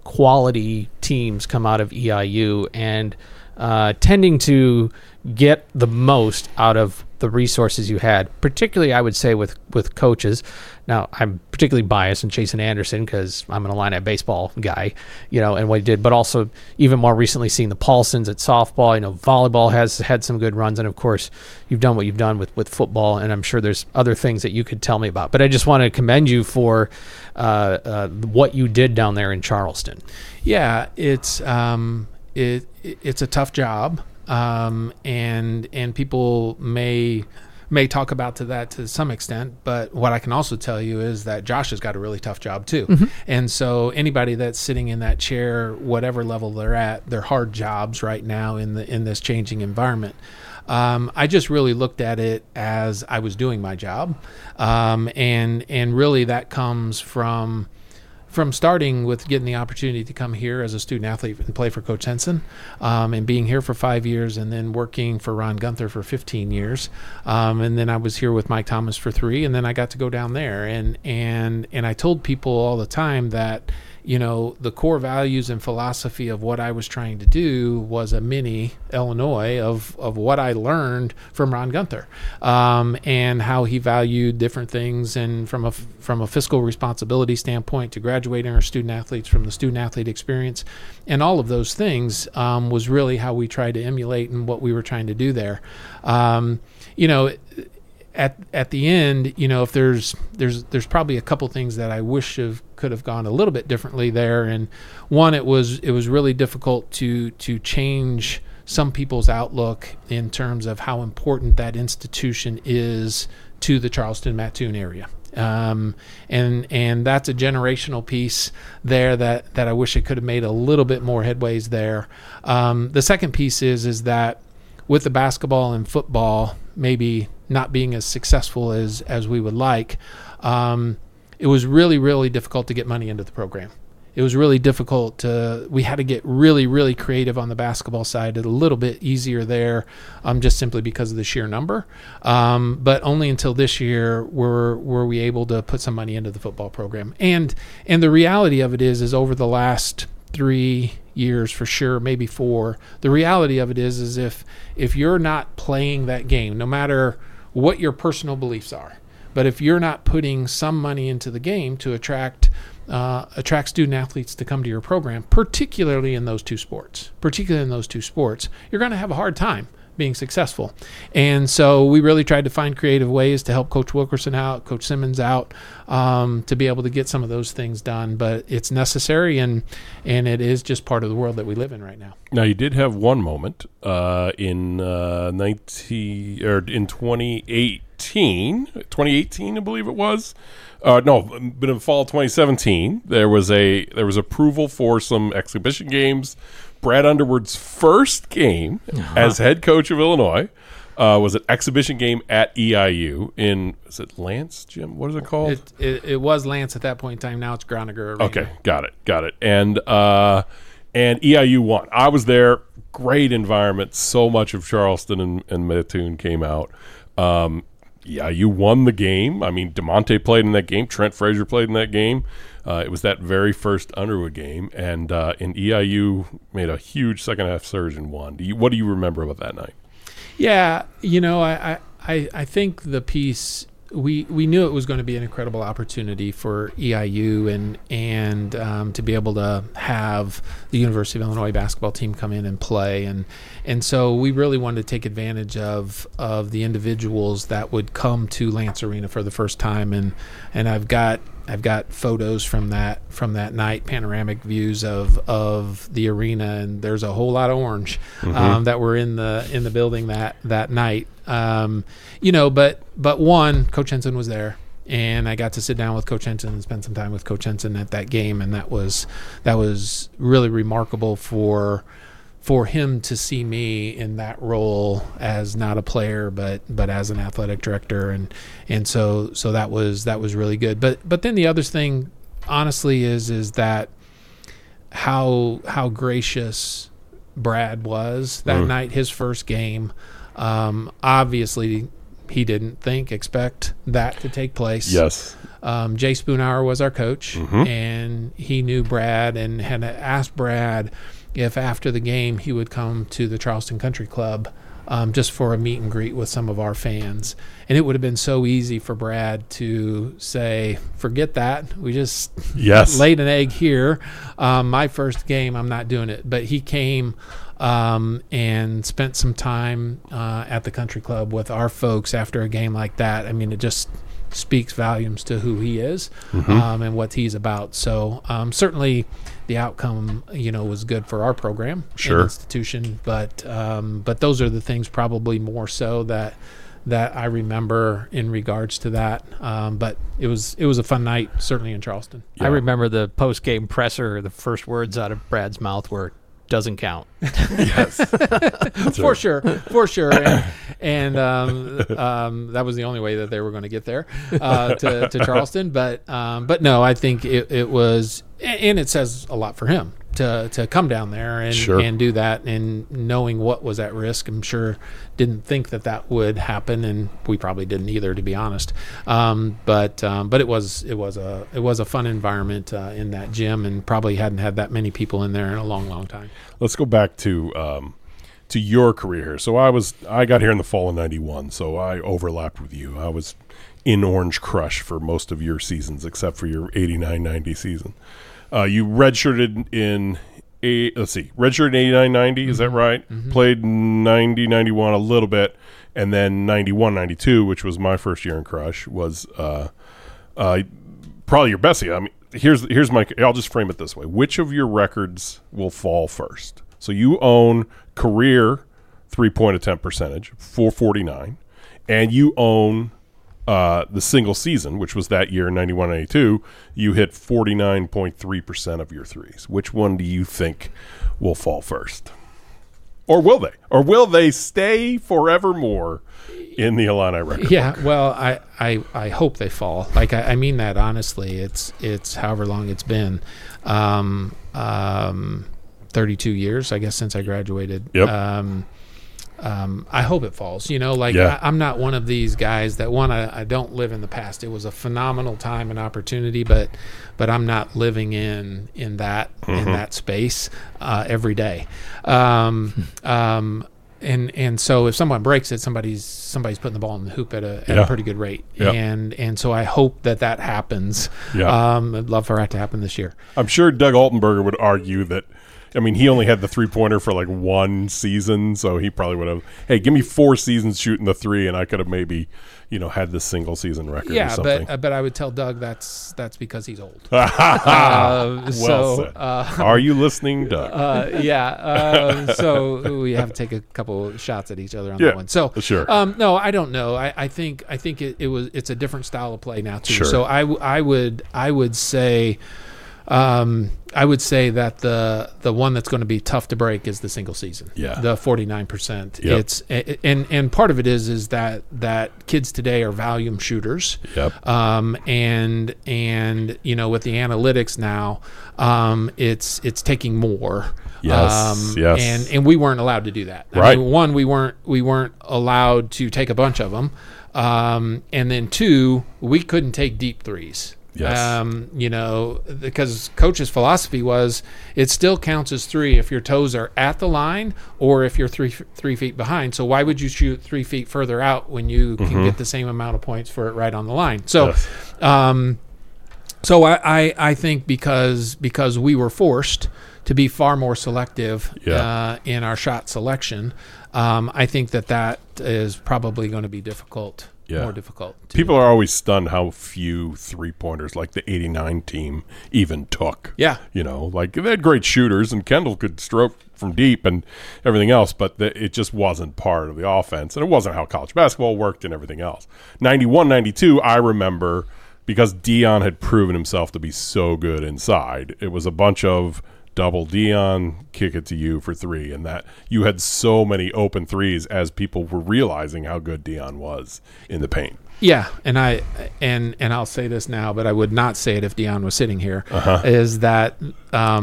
quality teams come out of EIU, and tending to get the most out of the resources you had, particularly I would say with coaches. Now, I'm particularly biased in Jason Anderson because I'm an Illini baseball guy, and what he did, but also even more recently seeing the Paulsons at softball. Volleyball has had some good runs, and of course, you've done what you've done with football, and I'm sure there's other things that you could tell me about. But I just want to commend you for what you did down there in Charleston.
Yeah, it's a tough job. And people may talk about that to some extent, but what I can also tell you is that Josh has got a really tough job too. Mm-hmm. And so anybody that's sitting in that chair, whatever level they're at, they're hard jobs right now in this changing environment. I just really looked at it as I was doing my job. And really that comes from starting with getting the opportunity to come here as a student athlete and play for Coach Henson, and being here for 5 years, and then working for Ron Gunther for 15 years. And then I was here with Mike Thomas for 3, and then I got to go down there. And I told people all the time that, the core values and philosophy of what I was trying to do was a mini Illinois of what I learned from Ron Gunther, and how he valued different things, and from a fiscal responsibility standpoint to graduating our student athletes from the student athlete experience, and all of those things was really how we tried to emulate and what we were trying to do there. At the end, if there's probably a couple things that I wish could have gone a little bit differently there. And one, it was really difficult to change some people's outlook in terms of how important that institution is to the Charleston Mattoon area. And that's a generational piece there that I wish it could have made a little bit more headways there. The second piece is that with the basketball and football maybe not being as successful as we would like, it was really, really difficult to get money into the program. It was really difficult we had to get really, really creative on the basketball side. It's a little bit easier there, just simply because of the sheer number. But only until this year were we able to put some money into the football program. And the reality of it is over the last 3 years, for sure, maybe 4, the reality of it is if you're not playing that game, no matter what your personal beliefs are, but if you're not putting some money into the game to attract student athletes to come to your program, particularly in those two sports, you're going to have a hard time being successful. And so we really tried to find creative ways to help Coach Wilkerson out, Coach Simmons out, to be able to get some of those things done. But it's necessary, and it is just part of the world that we live in right now.
Now, you did have one moment in 2018, I believe it was. But in fall 2017, there was approval for some exhibition games. Brad Underwood's first game as head coach of Illinois was an exhibition game at EIU is it Lance, Jim? What is it called?
It was Lance at that point in time. Now it's Groninger Arena.
Okay, got it. And EIU won. I was there. Great environment. So much of Charleston and Mattoon came out. EIU won the game. I mean, DeMonte played in that game. Trent Frazier played in that game. It was that very first Underwood game, and EIU made a huge second-half surge and won. What do you remember about that night?
Yeah, I think the piece, we knew it was going to be an incredible opportunity for EIU and to be able to have the University of Illinois basketball team come in and play, and so we really wanted to take advantage of the individuals that would come to Lance Arena for the first time, and I've got photos from that night, panoramic views of the arena, and there's a whole lot of orange that were in the building that night. But one, Coach Henson was there, and I got to sit down with Coach Henson and spend some time with Coach Henson at that game, and that was really remarkable for him to see me in that role as not a player but as an athletic director, and so that was really good. But then the other thing, honestly, is that how gracious Brad was that night, his first game. Obviously he didn't expect that to take place.
Yes.
Jay Spoonhour was our coach, and he knew Brad and had asked Brad if after the game he would come to the Charleston Country Club just for a meet and greet with some of our fans. And it would have been so easy for Brad to say, forget that. We just laid an egg here. My first game, I'm not doing it. But he came and spent some time at the country club with our folks after a game like that. I mean, it just speaks volumes to who he is and what he's about. So certainly the outcome, was good for our program and institution. But those are the things probably more so that I remember in regards to that. But it was a fun night, certainly in Charleston.
Yeah. I remember the post-game presser, the first words out of Brad's mouth were, doesn't count.
Yes.
For sure. And that was the only way that they were going to get there to Charleston. But no, I think it was, and it says a lot for him to come down there and do that, and knowing what was at risk. I'm sure didn't think that would happen, and we probably didn't either, to be honest. But it was a fun environment in that gym, and probably hadn't had that many people in there in a long time.
Let's go back to your career here. So I got here in the fall of '91, so I overlapped with you. I was in Orange Crush for most of your seasons, except for your '89-'90 season. You redshirted in redshirted in '89-'90, is that right? Mm-hmm. Played 90-91 a little bit, and then 91-92, which was my first year in Crush, was probably your best year. I mean, here's my. I'll just frame it this way: which of your records will fall first? So you own career 3-point attempt percentage, 449, and you own the single season, which was that year, 91-92, you hit 49.3% of your threes. Which one do you think will fall first? Or will they? Or will they stay forevermore in the Illini record?
Yeah, well, I hope they fall. Like, I mean that honestly. It's however long it's been. 32 years, I guess, since I graduated.
Yep.
I hope it falls. I'm not one of these guys that I don't live in the past. It was a phenomenal time and opportunity, but I'm not living in that in that space every day. And so if someone breaks it, somebody's putting the ball in the hoop at a pretty good rate.
Yeah.
And so I hope that happens.
Yeah.
I'd love for that to happen this year.
I'm sure Doug Altenberger would argue that. I mean, he only had the three-pointer for like one season, so he probably would have, hey, give me 4 seasons shooting the three, and I could have maybe, had this single-season record or something.
Yeah, but I would tell Doug that's because he's old.
Well said. Are you listening, Doug?
So we have to take a couple shots at each other on that one. So
sure.
No, I don't know. I think it's a different style of play now too.
Sure.
So I would say. I would say that the one that's going to be tough to break is the single season.
Yeah.
The 49%.
Yep.
It's and part of it is that kids today are volume shooters.
Yep.
And with the analytics now, it's taking more.
Yes.
And we weren't allowed to do that.
Right.
I mean, one, we weren't allowed to take a bunch of them. And then 2, we couldn't take deep threes.
Yes.
Because coach's philosophy was it still counts as 3 if your toes are at the line or if you're 3 feet behind. So why would you shoot 3 feet further out when you can get the same amount of points for it right on the line? So,
yes.
So I think because we were forced to be far more selective in our shot selection, I think that is probably going to be difficult.
Yeah.
More difficult.
People are always stunned how few 3-pointers like the '89 team even took.
Yeah.
Like they had great shooters and Kendall could stroke from deep and everything else, but it just wasn't part of the offense. And it wasn't how college basketball worked and everything else. 91-92, I remember, because Dion had proven himself to be so good inside, it was a bunch of double Dion, kick it to you for 3, and that you had so many open threes as people were realizing how good Dion was in the paint.
Yeah, and I'll say this now, but I would not say it if Dion was sitting here. Is that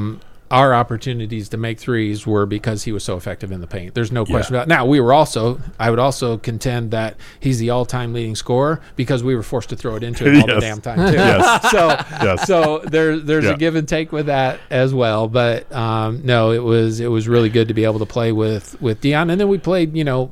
our opportunities to make threes were because he was so effective in the paint. There's no question about it. Now, I would also contend that he's the all-time leading scorer because we were forced to throw it into him all the damn time, too. So there's a give and take with that as well. But no, it was really good to be able to play with Deion. And then we played, being able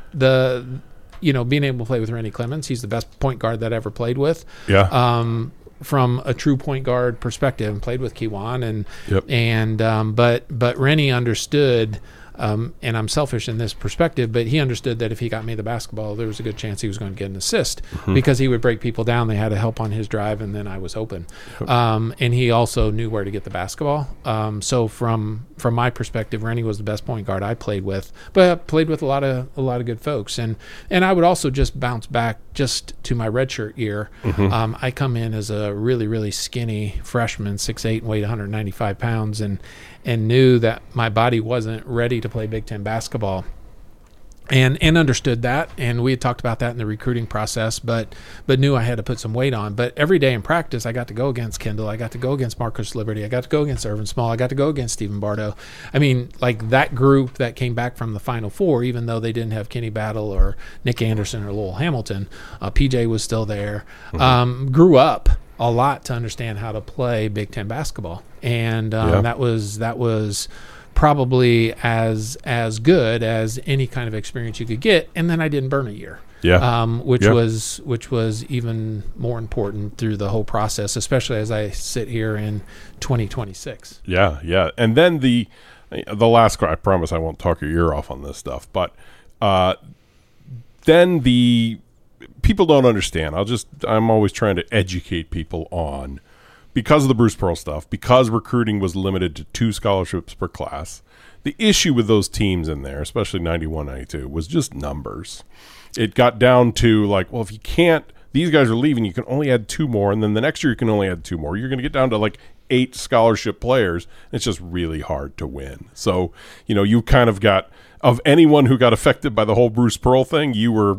to play with Rennie Clemens. He's the best point guard that I ever played with.
Yeah.
From a true point guard perspective, and played with Kiwan but Rennie understood, and I'm selfish in this perspective, but he understood that if he got me the basketball, there was a good chance he was going to get an assist because he would break people down. They had to help on his drive, and then I was open. And he also knew where to get the basketball. So from my perspective, Rennie was the best point guard I played with, but I played with a lot of good folks. And I would also just bounce back just to my redshirt year. I come in as a really, really skinny freshman, 6'8", and weighed 195 pounds, and knew that my body wasn't ready to play Big Ten basketball, and understood that. And we had talked about that in the recruiting process, but knew I had to put some weight on. But every day in practice, I got to go against Kendall. I got to go against Marcus Liberty. I got to go against Irvin Small. I got to go against Stephen Bardo. I mean, like that group that came back from the Final Four, even though they didn't have Kenny Battle or Nick Anderson or Lowell Hamilton, PJ was still there, grew up a lot to understand how to play Big Ten basketball. And that was probably as good as any kind of experience you could get. And then I didn't burn a year, which was even more important through the whole process, especially as I sit here in 2026.
Yeah. And then the last, I promise I won't talk your ear off on this stuff, but then the people don't understand. I'm always trying to educate people on, because of the Bruce Pearl stuff, because recruiting was limited to 2 scholarships per class, the issue with those teams in there, especially 91, 92, was just numbers. It got down to like, well, if you can't, these guys are leaving, you can only add 2 more, and then the next year you can only add 2 more. You're going to get down to like 8 scholarship players. It's just really hard to win. So, you kind of got, of anyone who got affected by the whole Bruce Pearl thing,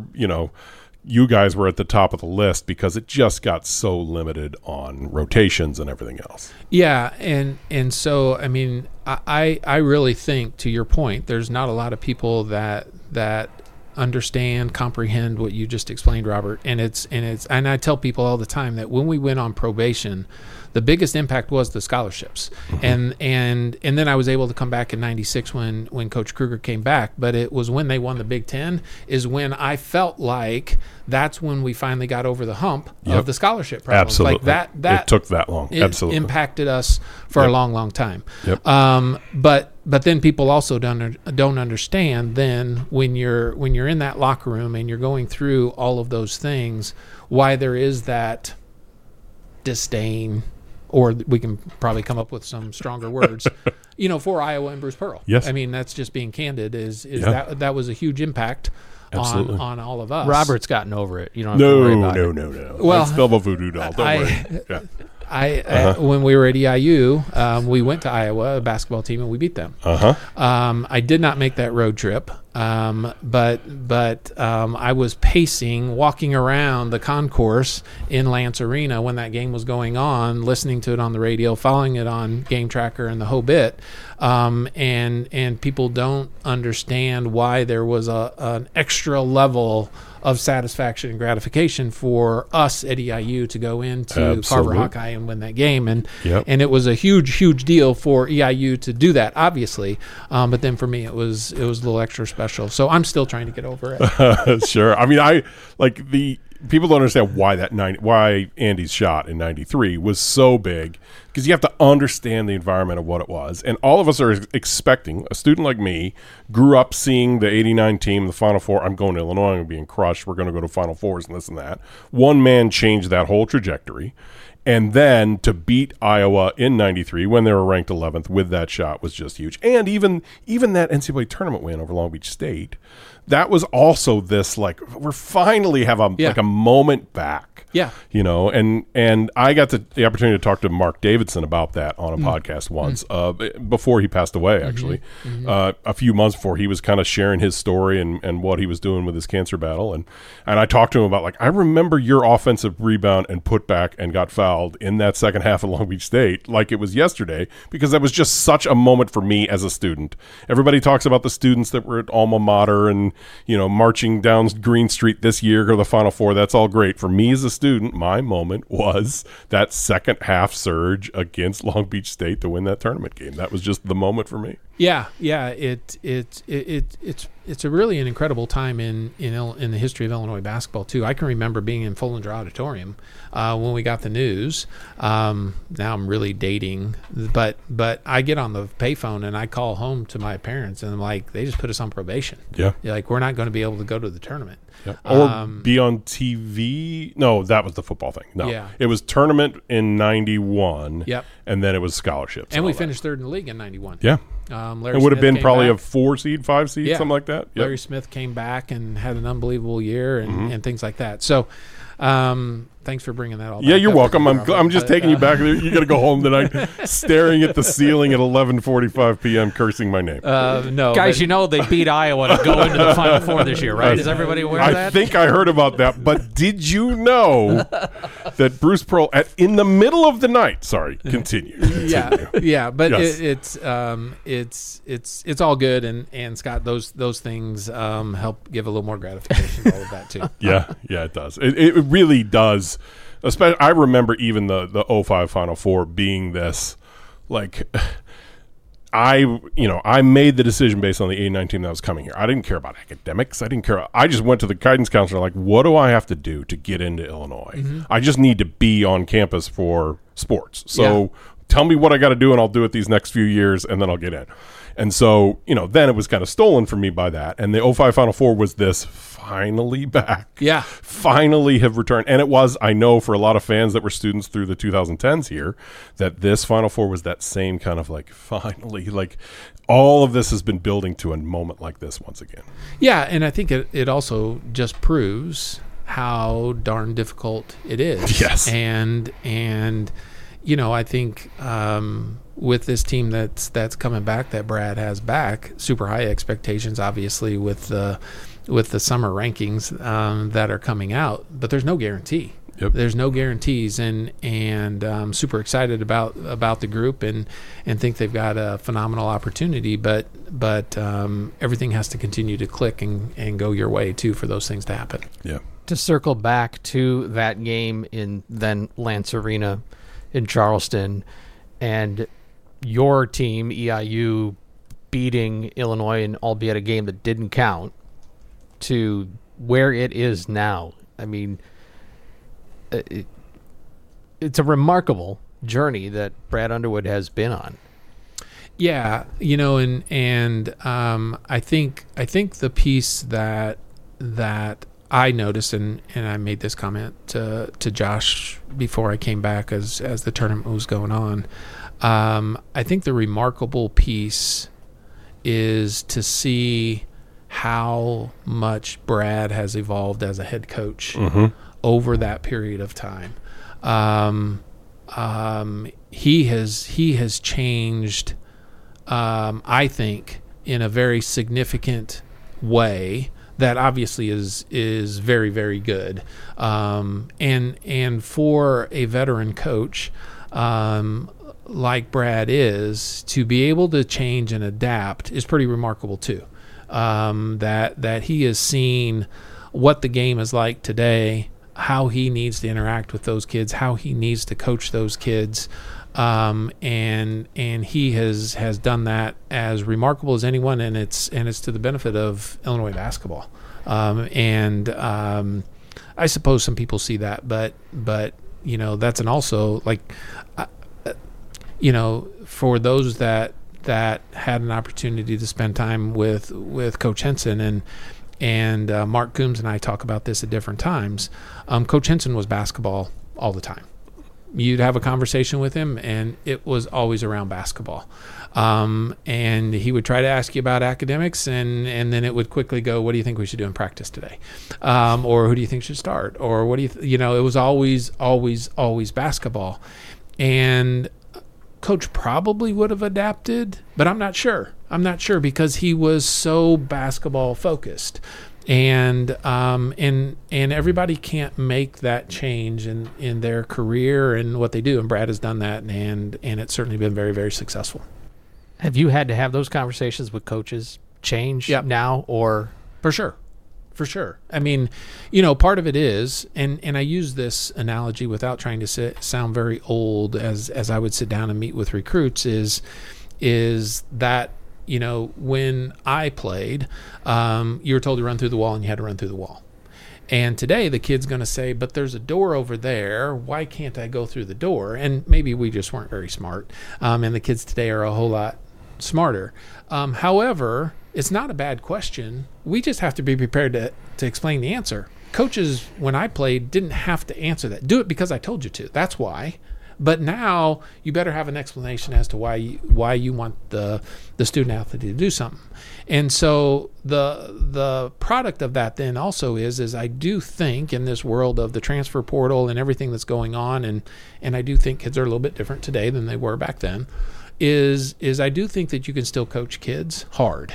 you guys were at the top of the list because it just got so limited on rotations and everything else.
Yeah, and so I mean, I really think, to your point, there's not a lot of people that understand, comprehend what you just explained, Robert. And I tell people all the time that when we went on probation, the biggest impact was the scholarships. And then I was able to come back in 96 when Coach Kruger came back, but it was when they won the Big Ten is when I felt like that's when we finally got over the hump of the scholarship problem.
Absolutely.
Like that
it took that long.
It
Absolutely
impacted us for a long, long time.
Yep.
But then people also don't understand then when you're in that locker room and you're going through all of those things, why there is that disdain, or we can probably come up with some stronger words, for Iowa and Bruce Pearl.
Yes.
I mean, that's just being candid, that was a huge impact on all of us.
Robert's gotten over it. You don't have to worry about it.
No.
Well,
it's Velma Voodoo Doll. Don't worry. Yeah.
When we were at EIU, we went to Iowa, a basketball team, and we beat them. I did not make that road trip, but I was pacing, walking around the concourse in Lance Arena when that game was going on, listening to it on the radio, following it on Game Tracker and the whole bit. And people don't understand why there was an extra level of satisfaction and gratification for us at EIU to go into Carver Hawkeye and win that game. And it was a huge, huge deal for EIU to do that, obviously. But then for me, it was a little extra special. So I'm still trying to get over it.
Sure. I mean, people don't understand why Andy's shot in 93 was so big, because you have to understand the environment of what it was. And all of us are expecting, a student like me grew up seeing the 89 team, the Final Four. I'm going to Illinois, I'm going to be being crushed. We're going to go to Final Fours and this and that. One man changed that whole trajectory. And then to beat Iowa in 93 when they were ranked 11th with that shot was just huge. And even that NCAA tournament win over Long Beach State, that was also this, like, we're finally have like a moment back.
Yeah.
You know, and I got the opportunity to talk to Mark Davidson about that on a podcast once, before he passed away, actually. A few months before, he was kind of sharing his story and what he was doing with his cancer battle. And I talked to him about, like, I remember your offensive rebound and putback and got fouled in that second half of Long Beach State like it was yesterday, because that was just such a moment for me as a student. Everybody talks about the students that were at alma mater and, you know, marching down Green Street this year, go to the Final Four. That's all great. For me as a student, my moment was that second half surge against Long Beach State to win that tournament game. That was just the moment for me.
Yeah. It's a really an incredible time in the history of Illinois basketball too. I can remember being in Follinger Auditorium when we got the news. Now I'm really dating, but I get on the payphone and I call home to my parents and I'm like, they just put us on probation.
Yeah,
like we're not going to be able to go to the tournament.
Yeah. Or be on TV. No, that was the football thing. No,
Yeah.
It was tournament in 91.
Yep.
And then it was scholarships.
And we
all that.
finished third in the league in 91.
Yeah.
Larry
It would have
Smith
been
came
probably
back.
a 4 seed, 5 seed,
Yeah.
something like that. Yep.
Larry Smith came back and had an unbelievable year and things like that. So thanks for bringing that all
Yeah,
back
you're
up
welcome.
again, Robert.
I'm just
But,
taking you back there. You got to go home tonight, staring at the ceiling at 11:45 p.m., cursing my name.
No,
Guys,
but-
you know they beat Iowa to go into the Final Four this year, right? Is everybody aware of
I
that?
think I heard about that, but did you know that Bruce Pearl, in the middle of the night? Sorry, continue.
yeah, but
Yes.
it's all good, and Scott, those things help give a little more gratification to all of that too.
Yeah, it does. It really does. Especially, I remember even the 05 Final Four being this, like, I made the decision based on the 89 team that was coming here. I didn't care about academics. I just went to the guidance counselor, like, what do I have to do to get into Illinois? I just need to be on campus for sports. So tell me what I got to do, and I'll do it these next few years, and then I'll get in. And so, then it was kind of stolen from me by that. And the 05 Final Four was this finally back.
Yeah.
Finally have returned. And it was, I know, for a lot of fans that were students through the 2010s here, that this Final Four was that same kind of like, finally, like all of this has been building to a moment like this once again.
Yeah, and I think it also just proves how darn difficult it is.
Yes.
And I think with this team that's coming back, that Brad has back, super high expectations, obviously, with the summer rankings that are coming out, but there's no guarantee.
Yep.
There's no guarantees, and I'm super excited about the group and think they've got a phenomenal opportunity. But everything has to continue to click and go your way too for those things to happen.
Yeah.
To circle back to that game in then Lance Arena in Charleston, and your team EIU beating Illinois, and albeit a game that didn't count, to where it is now. I mean, it's a remarkable journey that Brad Underwood has been on.
Yeah, and I think the piece that I noticed, and I made this comment to Josh before I came back as the tournament was going on. I think the remarkable piece is to see how much Brad has evolved as a head coach over that period of time. He has changed, I think, in a very significant way that obviously is very, very good. And for a veteran coach like Brad is, to be able to change and adapt is pretty remarkable too. That he has seen what the game is like today, how he needs to interact with those kids, how he needs to coach those kids, and he has done that as remarkable as anyone, and it's to the benefit of Illinois basketball. I suppose some people see that, but that's an also like for those that had an opportunity to spend time with Coach Henson, and Mark Coombs and I talk about this at different times. Coach Henson was basketball all the time. you'd have a conversation with him, and it was always around basketball. And he would try to ask you about academics, and then it would quickly go, what do you think we should do in practice today? Or who do you think should start? Or what do you, it was always basketball. And Coach probably would have adapted, but I'm not sure. Because he was so basketball focused. And everybody can't make that change in their career and what they do. And Brad has done that, and it's certainly been very, very successful.
Have you had to have those conversations with coaches change now, or?
For sure. I mean, part of it is, and I use this analogy without trying to sound very old as I would sit down and meet with recruits, is that, when I played, you were told to run through the wall, and you had to run through the wall. And today the kid's going to say, but there's a door over there. Why can't I go through the door? And maybe we just weren't very smart. And the kids today are a whole lot smarter. However, it's not a bad question. We just have to be prepared to explain the answer. Coaches, when I played, didn't have to answer that. Do it because I told you to. That's why. But now you better have an explanation as to why you want the student athlete to do something. And so the product of that then also is I do think in this world of the transfer portal and everything that's going on, and I do think kids are a little bit different today than they were back then, is I do think that you can still coach kids hard.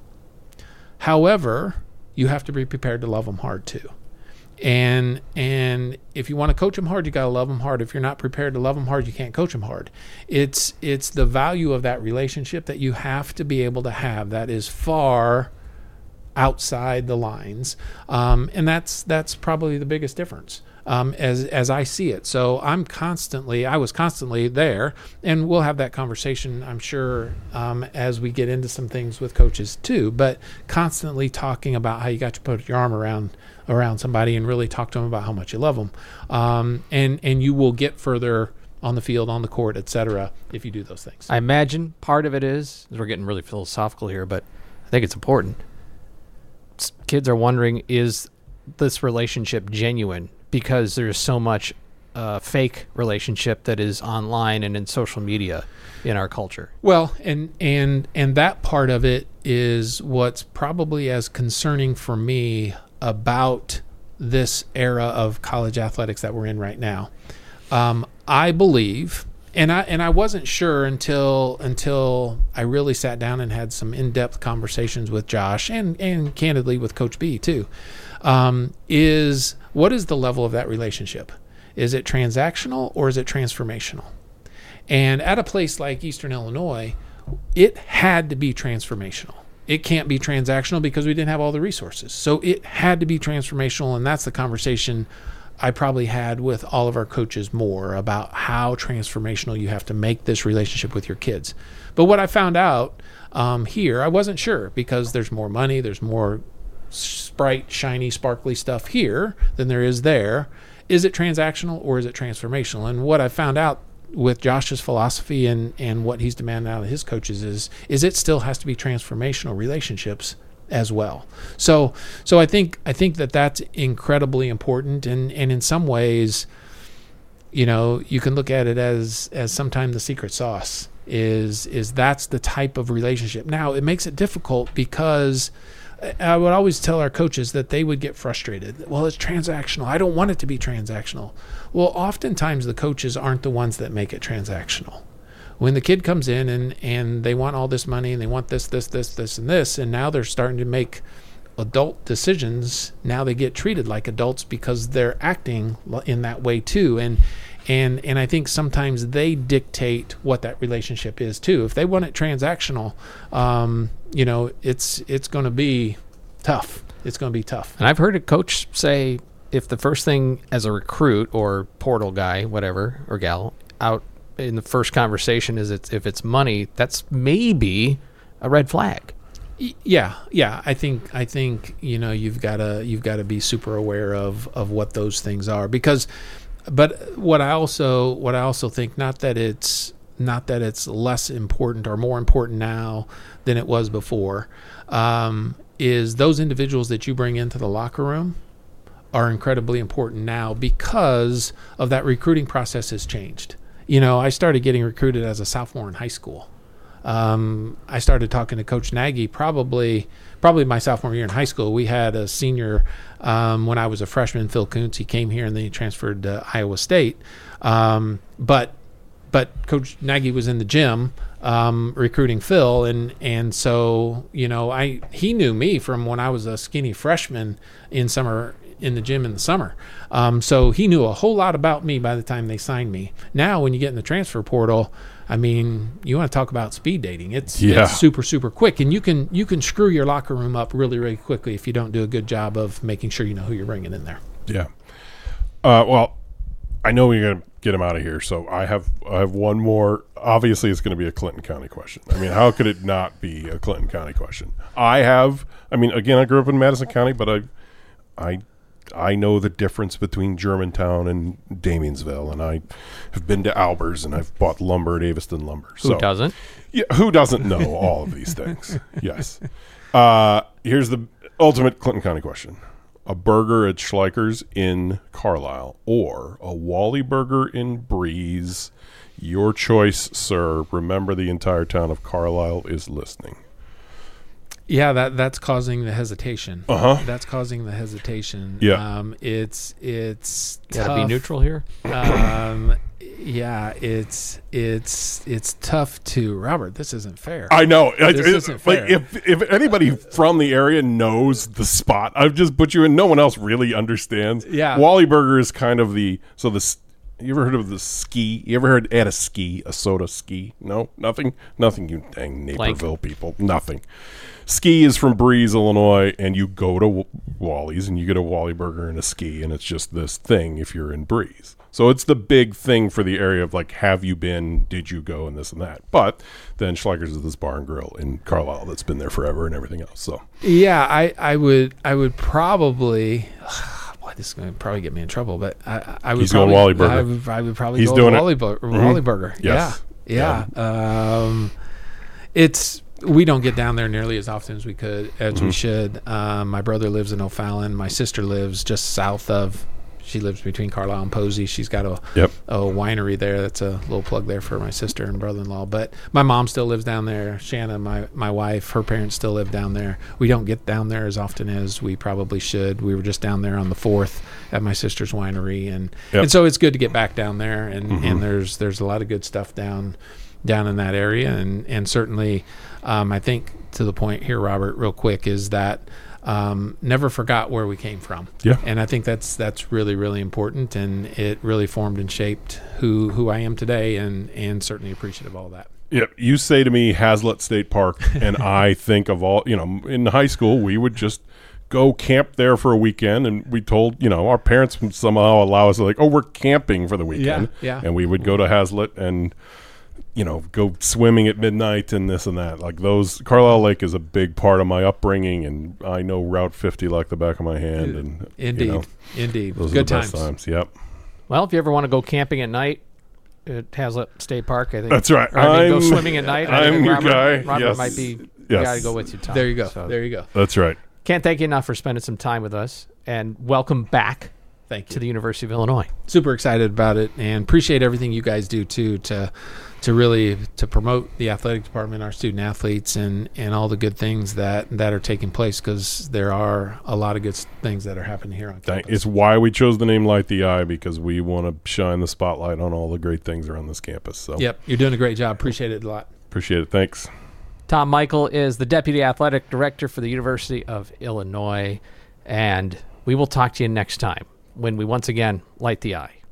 However, you have to be prepared to love them hard too. And if you want to coach them hard, you got to love them hard. If you're not prepared to love them hard, you can't coach them hard. It's the value of that relationship that you have to be able to have that is far outside the lines. And that's probably the biggest difference. As I see it. So I was constantly there, and we'll have that conversation, I'm sure, as we get into some things with coaches too, but constantly talking about how you got to put your arm around somebody and really talk to them about how much you love them. And you will get further on the field, on the court, etc., if you do those things.
I imagine part of it is we're getting really philosophical here, but I think it's important. Kids are wondering, is this relationship genuine? Because there's so much fake relationship that is online and in social media in our culture.
Well, and that part of it is what's probably as concerning for me about this era of college athletics that we're in right now. I believe, and I wasn't sure until I really sat down and had some in-depth conversations with Josh and candidly with Coach B too. Is what is the level of that relationship? Is it transactional or is it transformational? And at a place like Eastern Illinois, it had to be transformational. It can't be transactional because we didn't have all the resources. So it had to be transformational, and that's the conversation I probably had with all of our coaches more about how transformational you have to make this relationship with your kids. But what I found out here, I wasn't sure because there's more money, there's more bright, shiny, sparkly stuff here than there is there. Is it transactional or is it transformational? And what I found out with Josh's philosophy and what he's demanding out of his coaches is it still has to be transformational relationships as well. So I think that that's incredibly important, and in some ways, you can look at it as sometimes the secret sauce is that's the type of relationship. Now it makes it difficult because I would always tell our coaches that they would get frustrated. Well, it's transactional. I don't want it to be transactional. Well, oftentimes the coaches aren't the ones that make it transactional. When the kid comes in and they want all this money and they want this, and this, and now they're starting to make adult decisions, now they get treated like adults because they're acting in that way too. And I think sometimes they dictate what that relationship is too. If they want it transactional, it's going to be tough. It's going to be tough.
And I've heard a coach say, if the first thing as a recruit or portal guy, whatever, or gal, out in the first conversation is if it's money, that's maybe a red flag.
Yeah. I think you've got to be super aware of what those things are because. But what I also think, not that it's less important or more important now than it was before, is those individuals that you bring into the locker room are incredibly important now because of that recruiting process has changed. You know, I started getting recruited as a sophomore in high school. I started talking to Coach Nagy probably my sophomore year in high school. We had a senior when I was a freshman, Phil Kuntz. He came here and then he transferred to Iowa State. But Coach Nagy was in the gym recruiting Phil, and so, you know, he knew me from when I was a skinny freshman in the gym in the summer. So he knew a whole lot about me by the time they signed me. Now, when you get in the transfer portal, I mean, you want to talk about speed dating. It's super, super quick, and you can screw your locker room up really, really quickly if you don't do a good job of making sure you know who you're bringing in there.
Yeah. Well, I know we're going to get him out of here, so I have one more. Obviously, it's going to be a Clinton County question. I mean, how could it not be a Clinton County question? Again, I grew up in Madison County, but I know the difference between Germantown and Damiensville, and I have been to Albers, and I've bought lumber at Aveston Lumber.
Who doesn't?
Yeah, who doesn't know all of these things? Yes. Here's the ultimate Clinton County question. A burger at Schleicher's in Carlisle or a Wally Burger in Breeze. Your choice, sir. Remember, the entire town of Carlisle is listening.
Yeah, that's causing the hesitation. That's causing the hesitation.
Yeah.
It's
Gotta
tough.
be neutral here.
Yeah, it's tough to Robert. This isn't fair.
I know.
This isn't fair.
Like if anybody from the area knows the spot, I've just put you in. No one else really understands.
Yeah.
Wally Burger is kind of you ever heard of the ski? You ever heard at a soda ski? No, nothing, you dang Naperville people, nothing. Ski is from Breeze, Illinois, and you go to Wally's and you get a Wally Burger and a ski, and it's just this thing if you're in Breeze. So it's the big thing for the area of like, have you been, did you go, and this and that. But then Schleicher's is this bar and grill in Carlisle that's been there forever and everything else. So
yeah, I would probably. Boy, this is going to probably get me in trouble, but I would.
He's
probably,
going Wally Burger.
I would probably
He's
go
doing
Wally,
it.
Wally Burger.
Yes.
Yeah. We don't get down there nearly as often as we we should. My brother lives in O'Fallon. My sister lives just south of. She lives between Carlisle and Posey. She's got a winery there. That's a little plug there for my sister and brother-in-law. But my mom still lives down there. Shanna, my wife, her parents still live down there. We don't get down there as often as we probably should. We were just down there on the 4th at my sister's winery, and so it's good to get back down there. And there's a lot of good stuff down in that area, and certainly I think to the point here, Robert, real quick, is that never forgot where we came from.
Yeah.
And I think that's really, really important, and it really formed and shaped who I am today, and certainly appreciative of all that.
Yep. You say to me Hazlitt State Park, and I think of all, in high school, we would just go camp there for a weekend, and we told, our parents would somehow allow us, like, oh, we're camping for the weekend.
Yeah.
And we would go to Hazlitt and, go swimming at midnight and this and that. Like Carlisle Lake is a big part of my upbringing, and I know Route 50 like the back of my hand. And
Indeed.
Those
Good
are the best
times.
Yep.
Well, if you ever want to go camping at night at Hazlitt State Park, I think
that's right.
Go swimming at night.
I'm your guy.
Robert
yes.
might be the
yes.
guy to go with you, Tom.
There you go.
So
There you go.
That's right.
Can't thank you enough for spending some time with us, and welcome back.
Thank you.
To the University of Illinois.
Super excited about it, and appreciate everything you guys do too to really promote the athletic department, our student athletes, and all the good things that are taking place, because there are a lot of good things that are happening here on campus.
It's why we chose the name Light the Eye, because we want to shine the spotlight on all the great things around this campus. So
yep, you're doing a great job. Appreciate it a lot.
Appreciate it. Thanks.
Tom Michael is the Deputy Athletic Director for the University of Illinois, and we will talk to you next time when we once again light the eye.